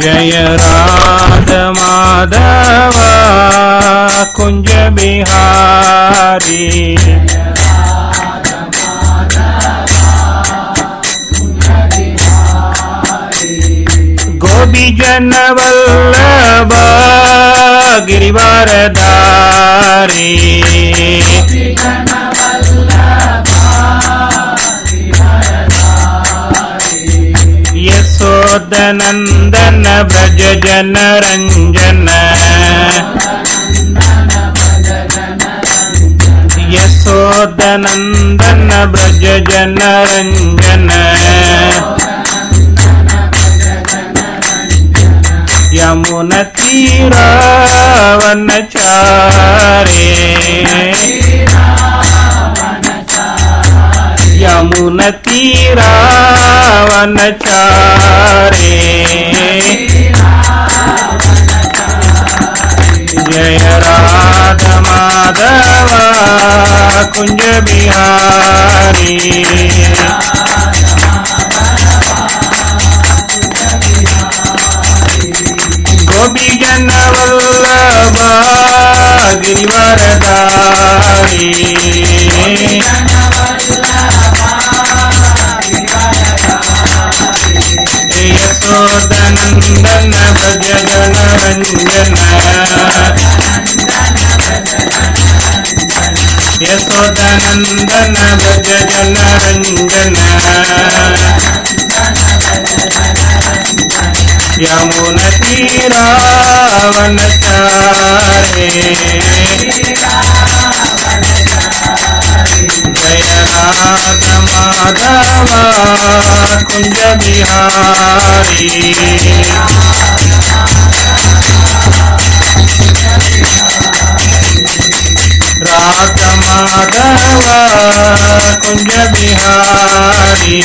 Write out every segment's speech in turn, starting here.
जय राधा माधव कुंज बिहारी। गोपी जन वल्लभ गिरिवरधारी। यशोदनंदन ब्रज जन रंजन। यशोदनंदन ब्रज जन रंजन। यमुना तीरा वनचारे। यमुना तीरा वनचारे। जय राधा माधव कुंज बिहारी। गोपी जन वल्लभ गिरिवरधारी। यशोदनंदन ब्रज जन रंजन। यशोदनंदन ब्रज जन रंजन। यमुना तीरा वनचारे। जय राधा माधव कुंज बिहारी। राधा माधव कुंज बिहारी।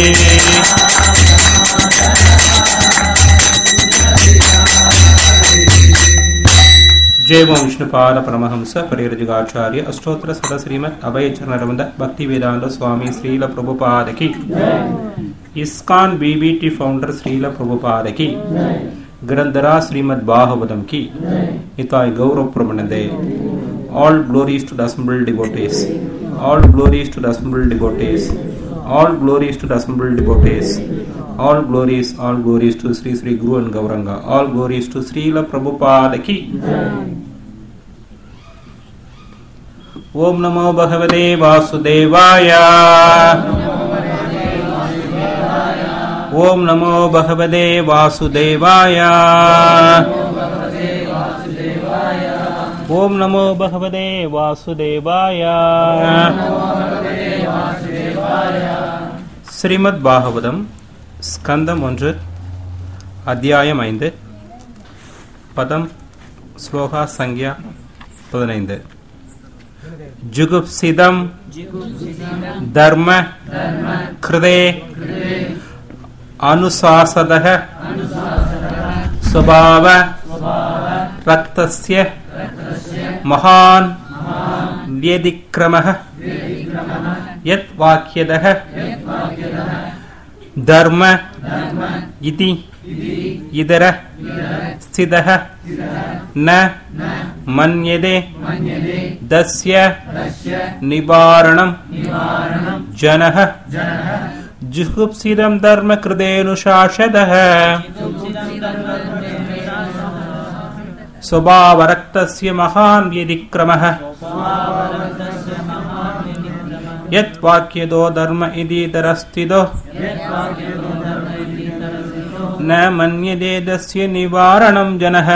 जय ओम विष्णुपाद परमहंस परिव्राजकाचार्य अष्टोत्तर सदा श्रीमद् अभय चरणरविंद भक्ति वेदांत स्वामी श्रील प्रभुपाद की। इस्कॉन बीबीटी फाउंडर श्रील प्रभुपाद की। ग्रंथरा श्रीमद् भागवतम की। निताय गौरव प्रमनंदे। All glories to the assembled devotees. All glories to the assembled devotees. All glories to the assembled devotees. All glories to Sri Sri Guru and Gauranga. All glories to Srila Prabhupada ki. Om Namo Bhagavate Vasudevaya. Om Namo Bhagavate Vasudevaya. Om Namo Bhagavate Vasudevaya. Srimad Bhagavatam ஸ்கந்தம் 1 அத்தியாயம் 5 பதம் ஸ்லோகா சங்க்யா 15. ஜுகுப்சிதம் தர்ம கிருதே அனுசாசதஹ ஸ்வபாவ ரக்தஸ்ய மகான் व्यतिक्रमः यत् वाक्यदः धर्म इति इदर स्थितः न मन्यते तस्य निवारणं जनः जुगुप्सितं धर्म कृतेनुशासदः स्वभावरक्तस्य महान् व्यतिक्रमः यत् वाक्यदो धर्म इति तरस्थितो न मन्यते तस्य निवारणं जनः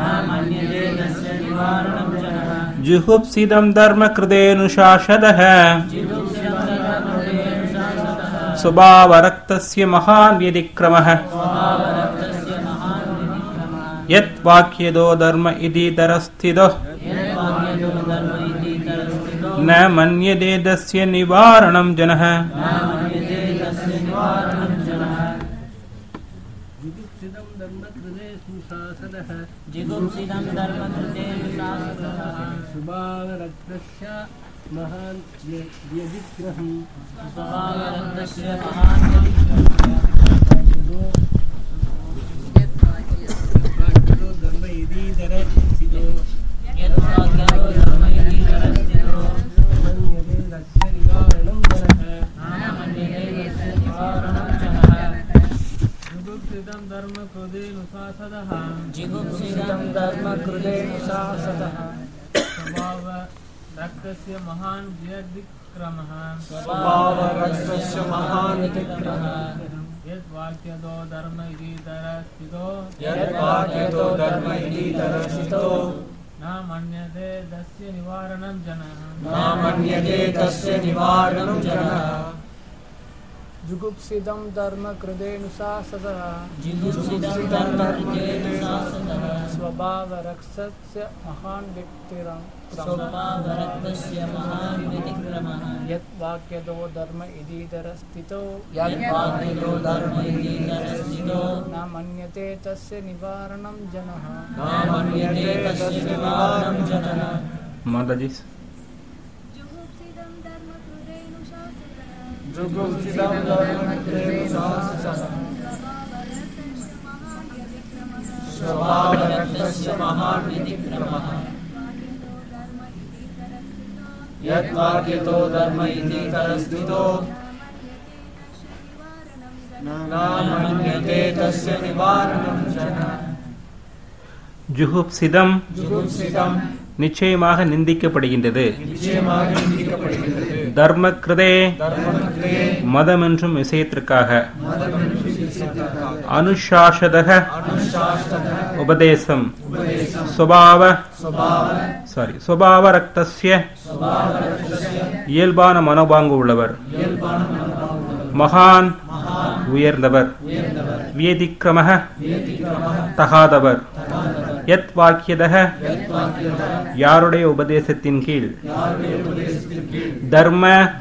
जुगुप्सितं धर्म कृतेनुशासदः स्वभावरक्तस्य महान् व्यतिक्रमः यत् वाक्यदो धर्म इति तरस्थितो न मन्यते तस्य निवारणं जनः महान् व्यतिक्रमः जिगुप्सितं धर्म कृदेनुशासदः जिगुप्सितं धर्म कृदेनुशासदः स्वभाव रक्तस्य महान् व्यतिक्रमः स्वभावरक्तस्य महान् व्यतिक्रमः यद्वाक्यतो धर्म इतीतरस्थितो यद्वाक्यतो धर्म इतीतरस्थितो न मन्यते तस्य निवारणं जनः न मन्यते तस्य निवारणं जनः जुगुप्सितं धर्म कृदेनुशासदः जिगुप्सितं धर्म कृदेनुशासदः स्वभावरक्षस्य महान् व्यतिक्रमः स्वभावरक्तस्य महान् व्यतिक्रमः यद्वाक्यतो धर्म इतीतरस्थितो यद्वाक्यतो धर्म इतीतरस्थितो न मन्यते तस्य निवारणं जनः न मन्यते तस्य निवारणं जनः माताजी जुगुप्सितं धर्म कृदेनुशासदः स्वभावरक्तस्य महान् व्यतिक्रमः यद्वाक्यतो धर्म इतीतरस्थितो न मन्यते तस्य निवारणं जनः ஜுகுப்சிதம் जुगुप्सितं நிச்சயமாக நிந்திக்கப்படுகின்றது. நிச்சயமாக நிந்திக்கப்படுகின்றது. தர்மக்ருதே தர்மக்ருதே மதம் என்றும் விஷயத்திற்காக. மதமென்றும் விஷயத்திற்காக. அனுசாசதக அனுசாசனः உபதேசம். உபதேசம். சுபாவ स्वभाव ரக்தஸ்ய स्वभावरक्तस्य இயல்பான மனோபாங்கு உள்ளவர். இயல்பான மனோபாவம். மகான் உயர்ந்தவர். வியதிக்கிரமः व्यतिक्रमः தகாதவர். तथातः யத் வாக்கியதः यद्वाक्यतः யாருடைய உபதேசத்தின் கீழ். யாருடைய உபதேசத்தின் கீழ் தர்ம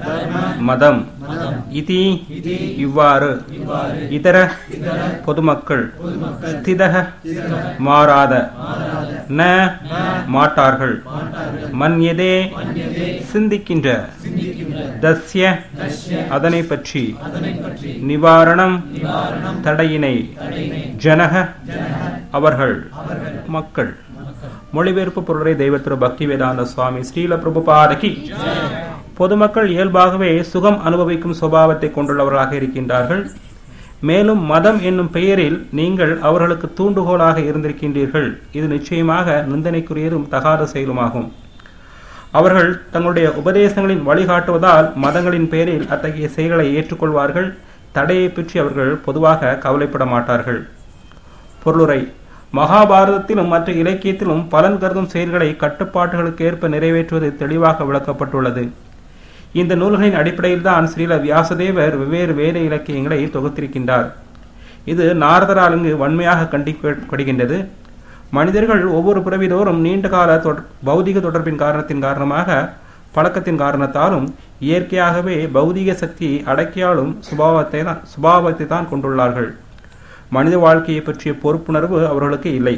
மதம் மதம் இதி இதி இவ்வாறு இவ்வாறு இதர இதர பொதுமக்கள் பொதுமக்கள் ஸ்திதக ஸ்திதக மாறாத மாறாத ந மாட்டார்கள். மாட்டார்கள். மன்யதே மன்யதே சிந்திக்கின்ற சிந்திக்கின்ற தஸ்ய தஸ்ய அதனை பற்றி அதனைப் பற்றி நிவாரணம் நிவாரணம் தடையினை தடையினை ஜனக ஜனः அவர்கள் அவர்கள் மக்கள். மக்கள். மொழிபெயர்ப்பு பொருளை தெய்வத்திரு பக்தி வேதாந்த சுவாமி ஸ்ரீல பிரபுபாதகி. பொதுமக்கள் இயல்பாகவே சுகம் அனுபவிக்கும் சுபாவத்தை கொண்டுள்ளவர்களாக இருக்கின்றார்கள். மேலும் மதம் என்னும் பெயரில் நீங்கள் அவர்களுக்கு தூண்டுகோலாக இருந்திருக்கின்றீர்கள். இது நிச்சயமாக நிந்தனைக்குரியதும் தகாத செயலுமாகும். அவர்கள் தங்களுடைய உபதேசங்களின் வழிகாட்டுவதால் மதங்களின் பெயரில் அத்தகைய செயல்களை ஏற்றுக்கொள்வார்கள். தடையை பற்றி அவர்கள் பொதுவாக கவலைப்பட மாட்டார்கள். பொருளுரை. மகாபாரதத்திலும் மற்ற இலக்கியத்திலும் பலன் கருதும் செயல்களை கட்டுப்பாட்டுகளுக்கு ஏற்ப நிறைவேற்றுவது தெளிவாக விளக்கப்பட்டுள்ளது. இந்த நூல்களின் அடிப்படையில் தான் ஸ்ரீல வியாசதேவர் வெவ்வேறு வேத இலக்கியங்களை தொகுத்திருக்கின்றார். இது நாரதரால் இங்கு வன்மையாக கண்டிக்கப்படுகின்றது. மனிதர்கள் ஒவ்வொரு பிறவிதோறும் நீண்டகால பௌதிக தொடர்பின் காரணமாக பழக்கத்தின் காரணத்தாலும் இயற்கையாகவே பௌதிக சக்தியை அடக்கியாலும் சுபாவத்தை தான் கொண்டுள்ளார்கள். மனித வாழ்க்கையை பற்றிய பொறுப்புணர்வு அவர்களுக்கு இல்லை.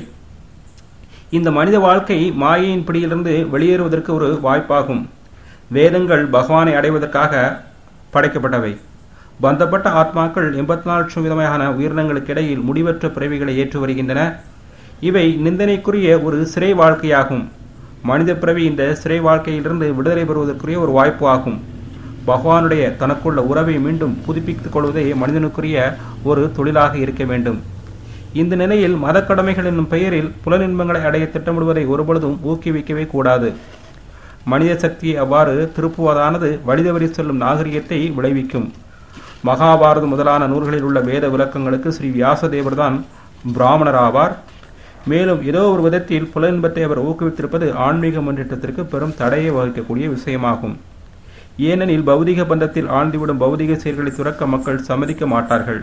இந்த மனித வாழ்க்கை மாயையின் பிடியிலிருந்து வெளியேறுவதற்கு ஒரு வாய்ப்பாகும். வேதங்கள் பகவானை அடைவதற்காக படைக்கப்பட்டவை. பந்தப்பட்ட ஆத்மாக்கள் 84 லட்சம் விதமான உயிரினங்களுக்கு இடையில் முடிவற்ற பிறவிகளை ஏற்று வருகின்றன. இவை நிந்தனைக்குரிய ஒரு சிறை வாழ்க்கையாகும். மனித பிறவி இந்த சிறை வாழ்க்கையிலிருந்து விடுதலை பெறுவதற்குரிய ஒரு வாய்ப்பு ஆகும். பகவானுடைய தனக்குள்ள உறவை மீண்டும் புதுப்பித்துக் கொள்வதே மனிதனுக்குரிய ஒரு தொழிலாக இருக்க வேண்டும். இந்த நிலையில் மதக்கடமைகள் என்னும் பெயரில் புலனின்பங்களை அடைய திட்டமிடுவதை ஒருபொழுதும் ஊக்குவிக்கவே கூடாது. மனித சக்தியை அவ்வாறு திருப்புவதானது வழிதவறி செல்லும் நாகரிகத்தை விளைவிக்கும். மகாபாரதம் முதலான நூல்களில் உள்ள வேத விளக்கங்களுக்கு ஸ்ரீ வியாசதேவர் தான் பிராமணர் ஆவார். மேலும் ஏதோ ஒரு விதத்தில் புலனின்பத்தை அவர் ஊக்குவித்திருப்பது ஆன்மீக முன்னேற்றத்திற்கு பெரும் தடையை வகிக்கக்கூடிய விஷயமாகும். ஏனெனில் பௌதிக பந்தத்தில் ஆழ்ந்துவிடும் பௌதிக செயல்களை துறக்க மக்கள் சம்மதிக்க மாட்டார்கள்.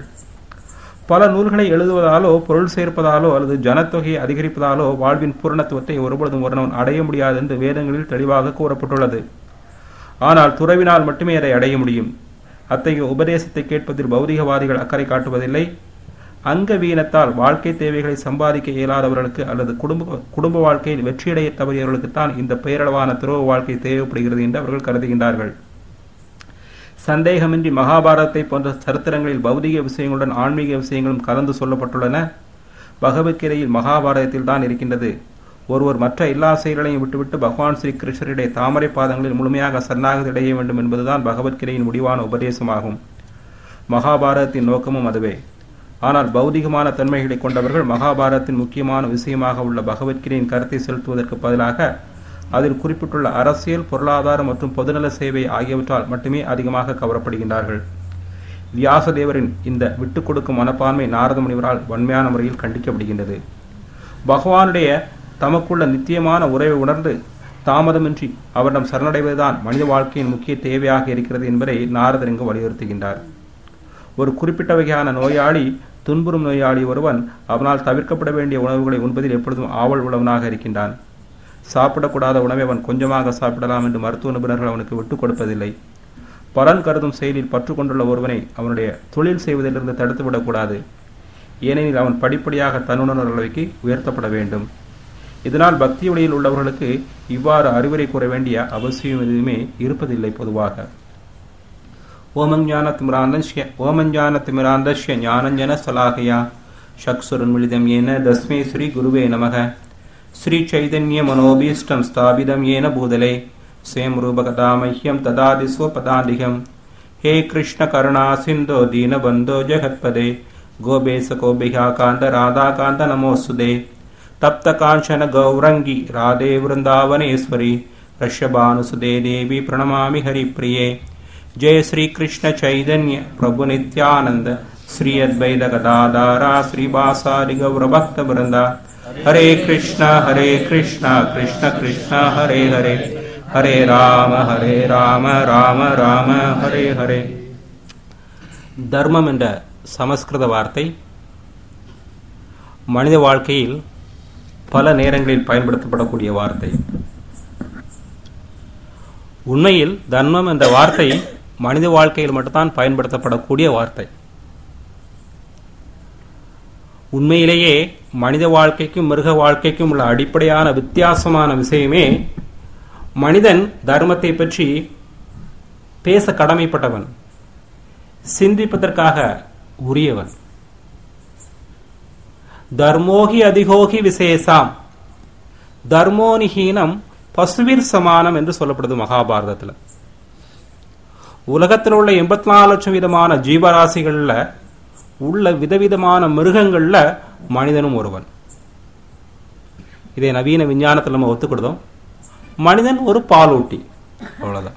பல நூல்களை எழுதுவதாலோ பொருள் சேர்ப்பதாலோ அல்லது ஜனத்தொகையை அதிகரிப்பதாலோ வாழ்வின் பூரணத்துவத்தை ஒருபொழுதும் ஒருவன் அடைய முடியாது என்று வேதங்களில் தெளிவாக கூறப்பட்டுள்ளது. ஆனால் துறவினால் மட்டுமே அதை அடைய முடியும். அத்தகைய உபதேசத்தை கேட்பதில் பௌதிகவாதிகள் அக்கறை காட்டுவதில்லை. அங்கவீனத்தால் வாழ்க்கை தேவைகளை சம்பாதிக்க இயலாதவர்களுக்கு அல்லது குடும்ப வாழ்க்கையில் வெற்றியடைய தவறியவர்களுக்குத்தான் இந்த பெயரளவான துறவு வாழ்க்கை தேவைப்படுகிறது என்று அவர்கள் கருதுகின்றார்கள். சந்தேகமின்றி மகாபாரதத்தை போன்ற சரித்திரங்களில் பௌதிக விஷயங்களுடன் ஆன்மீக விஷயங்களும் கலந்து சொல்லப்பட்டுள்ளன. பகவத்கீதையில் மகாபாரதத்தில் தான் இருக்கின்றது. ஒருவர் மற்ற எல்லா செயல்களையும் விட்டுவிட்டு பகவான் ஸ்ரீ கிருஷ்ணருடைய தாமரை பாதங்களில் முழுமையாக சரணாகதி அடைய வேண்டும் என்பதுதான் பகவத்கீதையின் முடிவான உபதேசமாகும். மகாபாரதத்தின் நோக்கமும் அதுவே. ஆனால் பௌதிகமான தன்மைகளை கொண்டவர்கள் மகாபாரதத்தின் முக்கியமான விஷயமாக உள்ள பகவத்கீதையின் கருத்தை செலுத்துவதற்கு பதிலாக அதில் குறிப்பிட்டுள்ள அரசியல், பொருளாதாரம் மற்றும் பொதுநல சேவை ஆகியவற்றால் மட்டுமே அதிகமாக கவரப்படுகின்றார்கள். வியாசதேவரின் இந்த விட்டுக் கொடுக்கும் மனப்பான்மை நாரத முனிவரால் வன்மையான முறையில் கண்டிக்கப்படுகின்றது. பகவானுடைய தமக்குள்ள நித்தியமான உறவை உணர்ந்து தாமதமின்றி அவரிடம் சரணடைவதுதான் மனித வாழ்க்கையின் முக்கிய தேவையாக இருக்கிறது என்பதை நாரதர் இங்கு வலியுறுத்துகின்றார். ஒரு குறிப்பிட்ட வகையான நோயாளி, துன்புறும் நோயாளி ஒருவன் அவனால் தவிர்க்கப்பட வேண்டிய உணவுகளை உண்பதில் எப்பொழுதும் ஆவல் உள்ளவனாக இருக்கின்றான். சாப்பிடக்கூடாத உணவை அவன் கொஞ்சமாக சாப்பிடலாம் என்று மருத்துவ நிபுணர்கள் அவனுக்கு விட்டுக் கொடுப்பதில்லை. பலன் கருதும் செயலில் பற்று கொண்டுள்ள ஒருவனை அவனுடைய தொழில் செய்வதிலிருந்து தடுத்துவிடக்கூடாது. ஏனெனில் அவன் படிப்படியாக தன்னுணர்வு அளவுக்கு உயர்த்தப்பட வேண்டும். இதனால் பக்தி வழியில் உள்ளவர்களுக்கு இவ்வாறு அறிவுரை கூற வேண்டிய அவசியம் எதுவுமே இருப்பதில்லை. பொதுவாக ஓமஞானத்திமிராந்தஸ்ய ஞானஞ்சன சலாகயா சக்சுரன்மிளிதம் ஏன தஸ்மே ஸ்ரீ குருவே நமக ஸ்ரீ சைதன்ய மனோபீஷ்டம் ஸ்தாபிதம் ஏன பூதலே ஸ்வயம் ரூபகதாமஹ்யம் ததாதி ஸ்வபதாந்திகம். ஹே கிருஷ்ண கருணா சிந்தோ தீனபந்தோ ஜெகத்பதே கோபேச கோபிகா காந்த ராதா காந்த நமோசுதே தப்த காஞ்சன கௌரங்கி ராதே விருந்தாவனேஸ்வரி ரிஷபானுசுதே தேவி பிரணமாமி ஹரிப்ரியே. जय श्री कृष्ण चैतन्य प्रभु नित्यानंद श्री अद्वैत गदाधारा श्रीवासादि गौर भक्त वृंदा. हरे कृष्ण कृष्ण कृष्ण हरे हरे हरे राम राम राम हरे हरे. தர்மம் என்ற சமஸ்கிருத வார்த்தை மனித வாழ்க்கையில் பல நேரங்களில் பயன்படுத்தப்படக்கூடிய வார்த்தை. உண்மையில் தர்மம் என்ற வார்த்தை மனித வாழ்க்கையில் மட்டும்தான் பயன்படுத்தப்படக்கூடிய வார்த்தை. உண்மையிலேயே மனித வாழ்க்கைக்கும் மிருக வாழ்க்கைக்கும் உள்ள அடிப்படையான வித்தியாசமான விஷயமே மனிதன் தர்மத்தை பற்றி பேச கடமைப்பட்டவன், சிந்திப்பதற்காக உரியவன். தர்மோகி அதிகோகி விசேஷாம் தர்மோனிஹீனம் பசுவிர் சமானம் என்று சொல்லப்படுது மகாபாரதத்தில். உலகத்தில் உள்ள 84 லட்சம் விதமான ஜீவராசிகள்ல உள்ள விதவிதமான மிருகங்கள்ல மனிதனும் ஒருவன். இதை நவீன விஞ்ஞானத்தில் நம்ம ஒத்துக்கிடுதோம். மனிதன் ஒரு பாலூட்டி, அவ்வளவுதான்.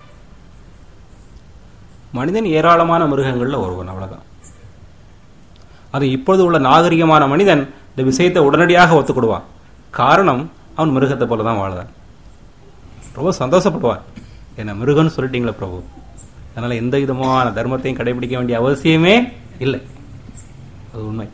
மனிதன் ஏராளமான மிருகங்கள்ல ஒருவன், அவ்வளவுதான். அது இப்பொழுது உள்ள நாகரிகமான மனிதன் இந்த விஷயத்தை உடனடியாக ஒத்துக்கிடுவான். காரணம், அவன் மிருகத்தை போலதான் வாழதான். ரொம்ப சந்தோஷப்படுவான். என்ன மிருகன்னு சொல்லிட்டீங்களா பிரபு, அதனால எந்த விதமான தர்மத்தையும் கடைபிடிக்க வேண்டிய அவசியமே இல்லை. அது உண்மை.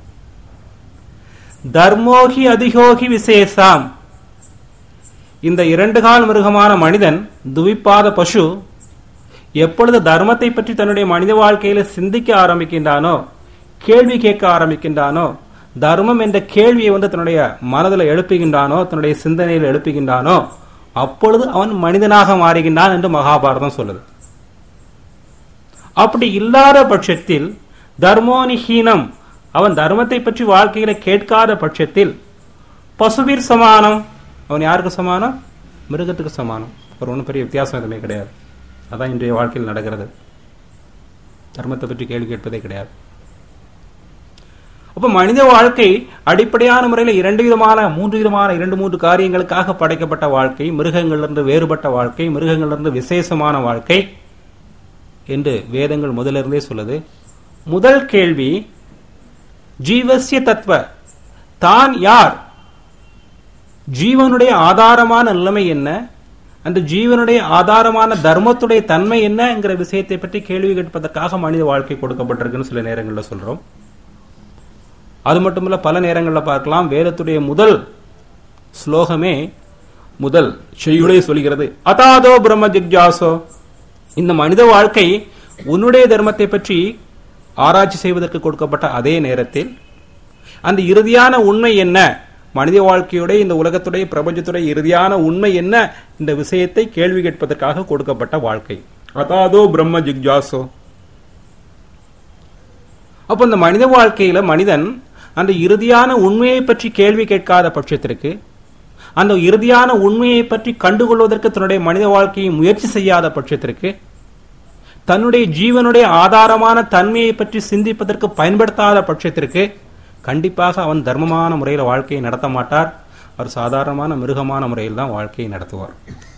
தர்மோகி அதிகோகி விசேஷாம். இந்த 2 கால் மிருகமான மனிதன், துவிப்பாத பசு, எப்பொழுது தர்மத்தை பற்றி தன்னுடைய மனித வாழ்க்கையில சிந்திக்க ஆரம்பிக்கின்றானோ, கேள்வி கேட்க ஆரம்பிக்கின்றானோ, தர்மம் என்ற கேள்வியை தன்னுடைய மனதில் எழுப்புகின்றானோ, தன்னுடைய சிந்தனையில் எழுப்புகின்றானோ, அப்பொழுது அவன் மனிதனாக மாறுகின்றான் என்று மகாபாரதம் சொல்லுது. அப்படி இல்லாத பட்சத்தில், தர்மோனிஹீனம், அவன் தர்மத்தை பற்றி வாழ்க்கையில கேட்காத பட்சத்தில், பசுவிர் சமானம், அவன் யாருக்கு சமானம்? மிருகத்துக்கு சமானம். ஒரு ஒன்றும் பெரிய வித்தியாசம் எதுவுமே கிடையாது. அதான் இன்றைய வாழ்க்கையில் நடக்கிறது. தர்மத்தை பற்றி கேள்வி கேட்பதே கிடையாது. அப்ப மனித வாழ்க்கை அடிப்படையான முறையில் 2 விதமான 3 காரியங்களுக்காக படைக்கப்பட்ட வாழ்க்கை. மிருகங்களிலிருந்து வேறுபட்ட வாழ்க்கை, மிருகங்களிலிருந்து விசேஷமான வாழ்க்கை என்று வேதங்கள் முதலிருந்தே சொல்லுது. முதல் கேள்வி, ஜீவசிய தத்துவ, தான் யார், ஜீவனுடைய ஆதாரமான நிலைமை என்ன, அந்த ஜீவனுடைய ஆதாரமான தர்மத்துடைய தன்மை என்னங்கிற விஷயத்தை பற்றி கேள்வி கேட்பதற்காக மனித வாழ்க்கை கொடுக்கப்பட்டிருக்குன்னு சில நேரங்களில் சொல்றோம். அது மட்டுமல்ல, பல நேரங்களில் பார்க்கலாம், வேதத்துடைய முதல் ஸ்லோகமே, முதல் செய்யுளே சொல்கிறது, அதாதோ பிரம்ம ஜிக்ஜாசோ. இந்த மனித வாழ்க்கை உன்னுடைய தர்மத்தை பற்றி ஆராய்ச்சி செய்வதற்கு கொடுக்கப்பட்ட அதே நேரத்தில் அந்த இறுதியான உண்மை என்ன, மனித வாழ்க்கையுடைய, இந்த உலகத்துடைய, பிரபஞ்சத்துடைய இறுதியான உண்மை என்ன, இந்த விஷயத்தை கேள்வி கேட்பதற்காக கொடுக்கப்பட்ட வாழ்க்கை. அதாதோ பிரம்ம ஜிக்ஜாசோ. அப்ப இந்த மனித வாழ்க்கையில மனிதன் அந்த இறுதியான உண்மையை பற்றி கேள்வி கேட்காத பட்சத்திற்கு, அந்த இறுதியான உண்மையை பற்றி கண்டுகொள்வதற்கு தன்னுடைய மனித வாழ்க்கையை முயற்சி செய்யாத பட்சத்திற்கு, தன்னுடைய ஜீவனுடைய ஆதாரமான தன்மையை பற்றி சிந்திப்பதற்கு பயன்படுத்தாத பட்சத்திற்கு கண்டிப்பாக அவன் தர்மமான முறையில் வாழ்க்கையை நடத்த மாட்டார். அவர் சாதாரணமான மிருகமான முறையில் தான் வாழ்க்கையை நடத்துவார்.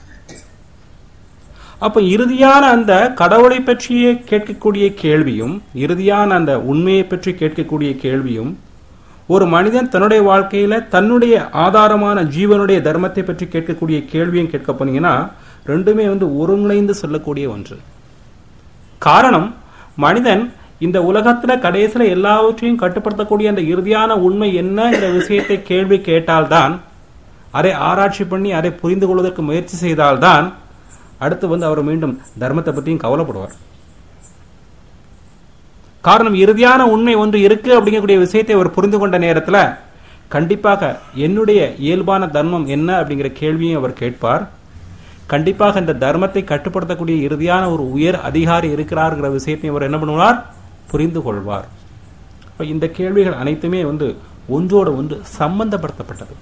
அப்ப இறுதியான அந்த கடவுளை பற்றியே கேட்கக்கூடிய கேள்வியும், இறுதியான அந்த உண்மையை பற்றி கேட்கக்கூடிய கேள்வியும், ஒரு மனிதன் தன்னுடைய வாழ்க்கையில தன்னுடைய ஆதாரமான ஜீவனுடைய தர்மத்தை பற்றி கேட்கக்கூடிய கேள்வியும் கேட்க போனீங்கன்னா ரெண்டுமே ஒருங்கிணைந்து சொல்லக்கூடிய ஒன்று. காரணம், மனிதன் இந்த உலகத்துல கடைசியில எல்லாவற்றையும் கட்டுப்படுத்தக்கூடிய அந்த இறுதியான உண்மை என்ன என்ற விஷயத்தை கேள்வி கேட்டால்தான், அதை ஆராய்ச்சி பண்ணி அதை புரிந்து கொள்வதற்கு முயற்சி செய்தால்தான் அடுத்து அவர் மீண்டும் தர்மத்தை பற்றியும் கவலைப்படுவார். காரணம், இறுதியான உண்மை ஒன்று இருக்கு அப்படிங்கக்கூடிய விஷயத்தை அவர் புரிந்து கொண்ட நேரத்தில் கண்டிப்பாக என்னுடைய இயல்பான தர்மம் என்ன அப்படிங்கிற கேள்வியும் அவர் கேட்பார். கண்டிப்பாக இந்த தர்மத்தை கட்டுப்படுத்தக்கூடிய இறுதியான ஒரு உயர் அதிகாரி இருக்கிறார்கிற விஷயத்தையும் அவர் என்ன பண்ணுவார், புரிந்து கொள்வார். இந்த கேள்விகள் அனைத்துமே ஒன்றோடு ஒன்று சம்பந்தப்படுத்தப்பட்டது.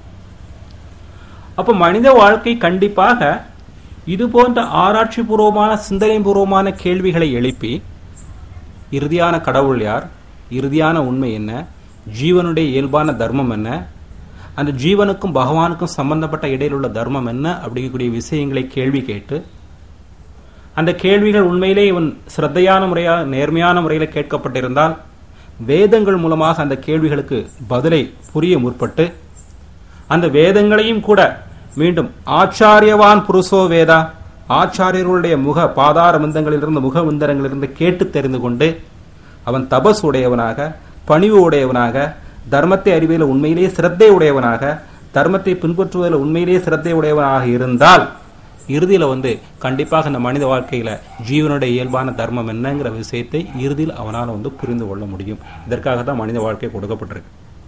அப்ப மனித வாழ்க்கை கண்டிப்பாக இது போன்ற ஆராய்ச்சி பூர்வமான சிந்தனை பூர்வமான கேள்விகளை எழுப்பி இறுதியான கடவுள் யார், இறுதியான உண்மை என்ன, ஜீவனுடைய இயல்பான தர்மம் என்ன, அந்த ஜீவனுக்கும் பகவானுக்கும் சம்பந்தப்பட்ட இடையில் உள்ள தர்மம் என்ன அப்படிங்கக்கூடிய விஷயங்களை கேள்வி கேட்டு அந்த கேள்விகள் உண்மையிலே இவன் சிரத்தையான முறையாக நேர்மையான முறையில் கேட்கப்பட்டிருந்தால் வேதங்கள் மூலமாக அந்த கேள்விகளுக்கு பதிலை புரிய முற்பட்டு அந்த வேதங்களையும் கூட மீண்டும் ஆச்சாரியவான் புருஷோ வேதா, ஆச்சாரியர்களுடைய முக பாதார விந்தங்களிலிருந்து முக விந்தரங்களிலிருந்து கேட்டு தெரிந்து கொண்டு அவன் தபஸ் உடையவனாக, பணிவு உடையவனாக, தர்மத்தை அறிவியல உண்மையிலேயே சிரத்தை உடையவனாக, தர்மத்தை பின்பற்றுவதில் உண்மையிலேயே சிரத்தை உடையவனாக இருந்தால் இறுதியில் கண்டிப்பாக இந்த மனித வாழ்க்கையில ஜீவனுடைய இயல்பான தர்மம் என்னங்கிற விஷயத்தை இறுதியில் அவனால் புரிந்து கொள்ள முடியும். இதற்காக தான் மனித வாழ்க்கை கொடுக்கப்பட்டிருக்கு.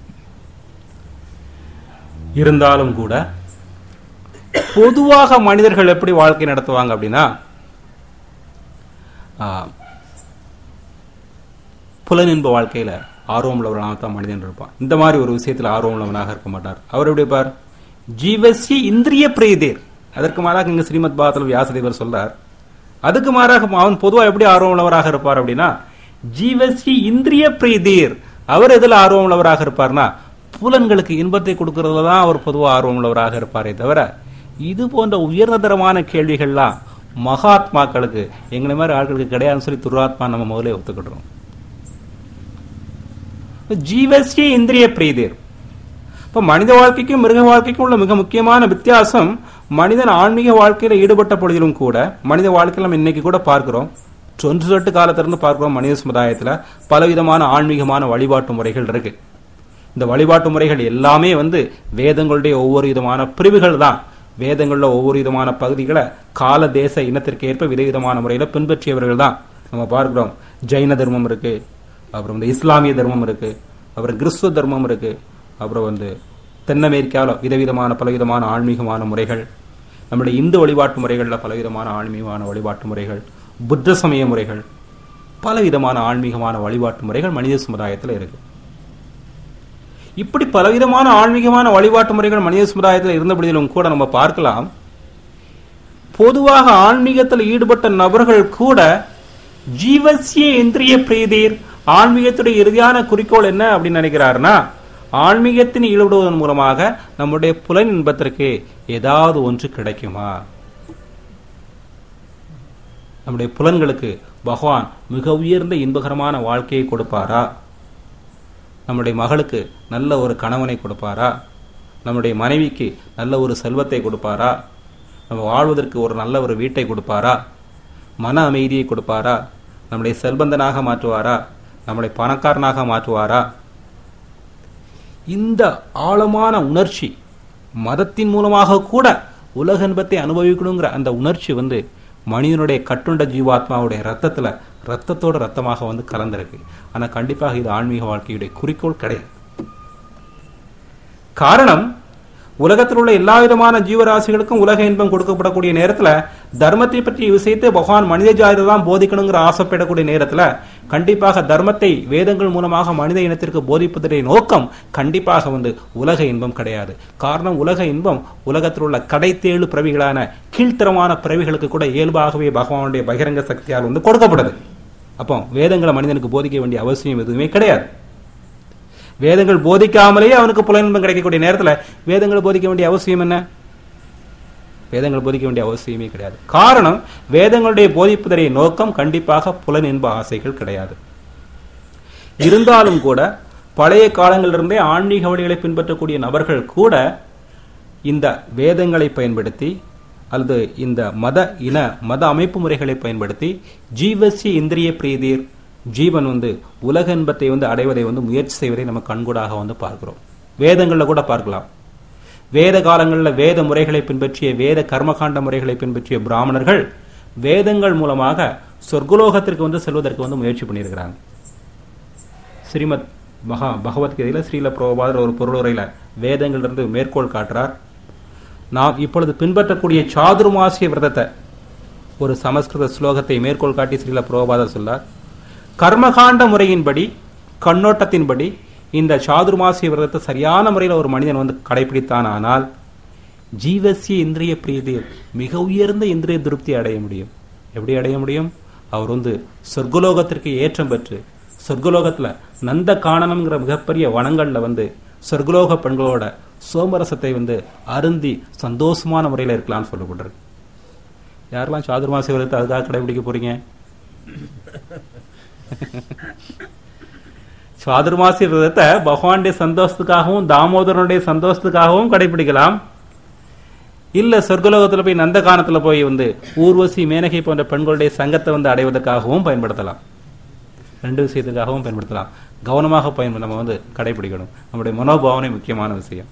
இருந்தாலும் கூட பொதுவாக மனிதர்கள் எப்படி வாழ்க்கை நடத்துவாங்க அப்படின்னா, புலனின்ப வாழ்க்கையில ஆர்வம் உள்ளவனாக தான் மனிதன் இருப்பான். இந்த மாதிரி ஒரு விஷயத்தில் ஆர்வம் உள்ளவனாக இருக்க மாட்டார். அவர் எப்படி இருப்பார், ஜீவசி இந்திரிய பிரீதேர். அதற்கு மாறாக இங்க ஸ்ரீமத் பாகவதத்தில் வியாசதேவர் சொல்றார், அதுக்கு மாறாக அவன் பொதுவாக எப்படி ஆர்வம் உள்ளவராக இருப்பார் அப்படின்னா, ஜீவசி இந்திரிய பிரீதேர். அவர் எதில் ஆர்வம் உள்ளவராக இருப்பார்னா, புலன்களுக்கு இன்பத்தை கொடுக்கறதுல தான் அவர் பொதுவாக ஆர்வம் உள்ளவராக இருப்பாரே தவிர இது போன்ற உயர்ந்தரமான கேள்விகள்லாம் மகாத்மாக்களுக்கு எங்களை மாதிரி ஆட்களுக்கு கிடையாதுன்னு சொல்லி துராத்மா நம்ம முதலே ஒத்துக்கிடுறோம். ஜீவஸ்ய இந்திரிய பிரீதேர். இப்ப மனித வாழ்க்கைக்கும் மிருக வாழ்க்கைக்கும் உள்ள மிக முக்கியமான வித்தியாசம், மனிதன் ஆன்மீக வாழ்க்கையில ஈடுபட்ட பொழுதிலும் கூட மனித வாழ்க்கையில நம்ம இன்னைக்கு கூட பார்க்கிறோம், தொன்று தொட்டு காலத்திலிருந்து பார்க்கிறோம், மனித சமுதாயத்துல பலவிதமான ஆன்மீகமான வழிபாட்டு முறைகள் இருக்கு. இந்த வழிபாட்டு முறைகள் எல்லாமே வேதங்களுடைய ஒவ்வொரு விதமான பிரிவுகள் தான். வேதங்கள்ல ஒவ்வொரு விதமான பகுதிகளை கால தேச இனத்திற்கு ஏற்ப விதவிதமான முறையில பின்பற்றியவர்கள் தான் நம்ம பார்க்கிறோம். ஜைன தர்மம் இருக்கு, அப்புறம் இஸ்லாமிய தர்மம் இருக்கு, அப்புறம் கிறிஸ்துவ தர்மம் இருக்கு, அப்புறம் தென் அமெரிக்காவில் விதவிதமான பலவிதமான ஆன்மீகமான முறைகள், நம்முடைய இந்து வழிபாட்டு முறைகள்ல பலவிதமான ஆன்மீகமான வழிபாட்டு முறைகள், புத்த சமய முறைகள், பலவிதமான ஆன்மீகமான வழிபாட்டு முறைகள் மனித சமுதாயத்தில் இருக்கு. இப்படி பலவிதமான ஆன்மீகமான வழிபாட்டு முறைகள் மனித சமுதாயத்தில் இருந்தபடியிலும் கூட நம்ம பார்க்கலாம், பொதுவாக ஆன்மீகத்தில் ஈடுபட்ட நபர்கள் கூட ஜீவசிய இந்திரிய பிரீதீர், ஆன்மீகத்துடைய இறுதியான குறிக்கோள் என்ன அப்படின்னு நினைக்கிறாருன்னா, ஆன்மீகத்தின் ஈடுபடுவதன் மூலமாக நம்முடைய புலன் இன்பத்திற்கு ஏதாவது ஒன்று கிடைக்குமா, நம்முடைய புலன்களுக்கு பகவான் மிக உயர்ந்த இன்பகரமான வாழ்க்கையை கொடுப்பாரா, நம்முடைய மகளுக்கு நல்ல ஒரு கணவனை கொடுப்பாரா, நம்முடைய மனைவிக்கு நல்ல ஒரு செல்வத்தை கொடுப்பாரா, நம்ம வாழ்வதற்கு ஒரு நல்ல ஒரு வீட்டை கொடுப்பாரா, மன அமைதியை கொடுப்பாரா, நம்முடைய செல்வந்தனாக மாற்றுவாரா, நம்முடைய பணக்காரனாக மாற்றுவாரா. இந்த ஆழமான உணர்ச்சி மதத்தின் மூலமாக கூட உலக இன்பத்தை அனுபவிக்கணுங்கிற அந்த உணர்ச்சி மனிதனுடைய கட்டுண்ட ஜீவாத்மாவுடைய ரத்தத்துல ரத்தத்தோட ரத்தமாக கலந்திருக்கு. ஆனா கண்டிப்பாக இது ஆன்மீக வாழ்க்கையுடைய குறிக்கோள் கிடையாது. காரணம், உலகத்தில் உள்ள எல்லா விதமான ஜீவராசிகளுக்கும் உலக இன்பம் கொடுக்கப்படக்கூடிய நேரத்துல தர்மத்தை பற்றிய விஷயத்தை பகவான் மனித ஜாதியில தான் போதிக்கணுங்கிற ஆசைப்படக்கூடிய நேரத்துல கண்டிப்பாக தர்மத்தை வேதங்கள் மூலமாக மனித இனத்திற்கு போதிப்பதற்குரிய நோக்கம் கண்டிப்பாக உலக இன்பம் கிடையாது. காரணம், உலக இன்பம் உலகத்தில் உள்ள கடைத்தேழு பிறவிகளான கீழ்த்தரமான பிறவிகளுக்கு கூட இயல்பாகவே பகவானுடைய பகிரங்க சக்தியால் கொடுக்கப்படுது. அப்போ வேதங்களை மனிதனுக்கு போதிக்க வேண்டிய அவசியம் எதுவுமே கிடையாது. வேதங்கள் போதிக்காமலேயே அவனுக்கு புலனின்பம் கிடைக்கக்கூடிய நேரத்தில் வேதங்கள் போதிக்க வேண்டிய அவசியம் என்ன? வேதங்கள் போதிக்க வேண்டிய அவசியமே கிடையாது. காரணம், வேதங்களுடைய போதிப்பதற்குரிய நோக்கம் கண்டிப்பாக புலனின்ப ஆசைகள் கிடையாது. இருந்தாலும் கூட பழைய காலங்களிலிருந்தே ஆன்மீக வழிகளை பின்பற்றக்கூடிய நபர்கள் கூட இந்த வேதங்களை பயன்படுத்தி அல்லது இந்த மத அமைப்பு முறைகளை பயன்படுத்தி ஜீவசிய இந்திரிய பிரீதிர், ஜீவன் உலக இன்பத்தை அடைவதை முயற்சி செய்வதை நம்ம கண்கூடாக பார்க்கிறோம். வேதங்கள்ல கூட பார்க்கலாம். வேத காலங்களில் வேத முறைகளை பின்பற்றிய, வேத கர்மகாண்ட முறைகளை பின்பற்றிய பிராமணர்கள் வேதங்கள் மூலமாக சொர்க்கலோகத்திற்கு செல்வதற்கு முயற்சி பண்ணியிருக்கிறாங்க. ஸ்ரீமத் பகவத்கீதையில ஸ்ரீல பிரபுபாதர் ஒரு பொருளுரையில வேதங்களிலிருந்து மேற்கோள் காட்டுறார். நாம் இப்பொழுது பின்பற்றக்கூடிய சாதுர்மாசிய விரதத்தை, ஒரு சமஸ்கிருத ஸ்லோகத்தை மேற்கோள் காட்டி ஸ்ரீல பிரபுபாதர் சொல்லார். கர்மகாண்ட முறையின்படி, கண்ணோட்டத்தின்படி இந்த சாதுர்மாசிய விரதத்தை சரியான முறையில் ஒரு மனிதன் கடைபிடித்தான் ஆனால் ஜீவசிய இந்திரிய பிரீதியில் மிக உயர்ந்த இந்திரிய திருப்தி அடைய முடியும். எப்படி அடைய முடியும்? அவர் சொர்க்கலோகத்திற்கு ஏற்றம் பெற்று சொர்க்கலோகத்துல நந்த காணனம்ங்கிற மிகப்பெரிய வனங்கள்ல சொர்க்கலோக பெண்களோட சோமரசத்தை அருந்தி சந்தோஷமான முறையில் இருக்கலாம்னு சொல்லப்படுறது. யாரெல்லாம் சாதுர்மாசிய விரதத்தை அதுக்காக கடைபிடிக்க போறீங்க? சாதுர்மாசிய விரதத்தை பகவானுடைய சந்தோஷத்துக்காகவும் தாமோதரனுடைய சந்தோஷத்துக்காகவும் கடைபிடிக்கலாம். இல்ல சொர்க்கலோகத்துல போய் நந்த கானத்துல போய் ஊர்வசி, மேனகை போன்ற பெண்களுடைய சங்கத்தை அடைவதற்காகவும் பயன்படுத்தலாம். ரெண்டு விஷயத்துக்காகவும் பயன்படுத்தலாம். கவனமாக நம்ம கடைபிடிக்கணும். நம்முடைய மனோபாவனை முக்கியமான விஷயம்.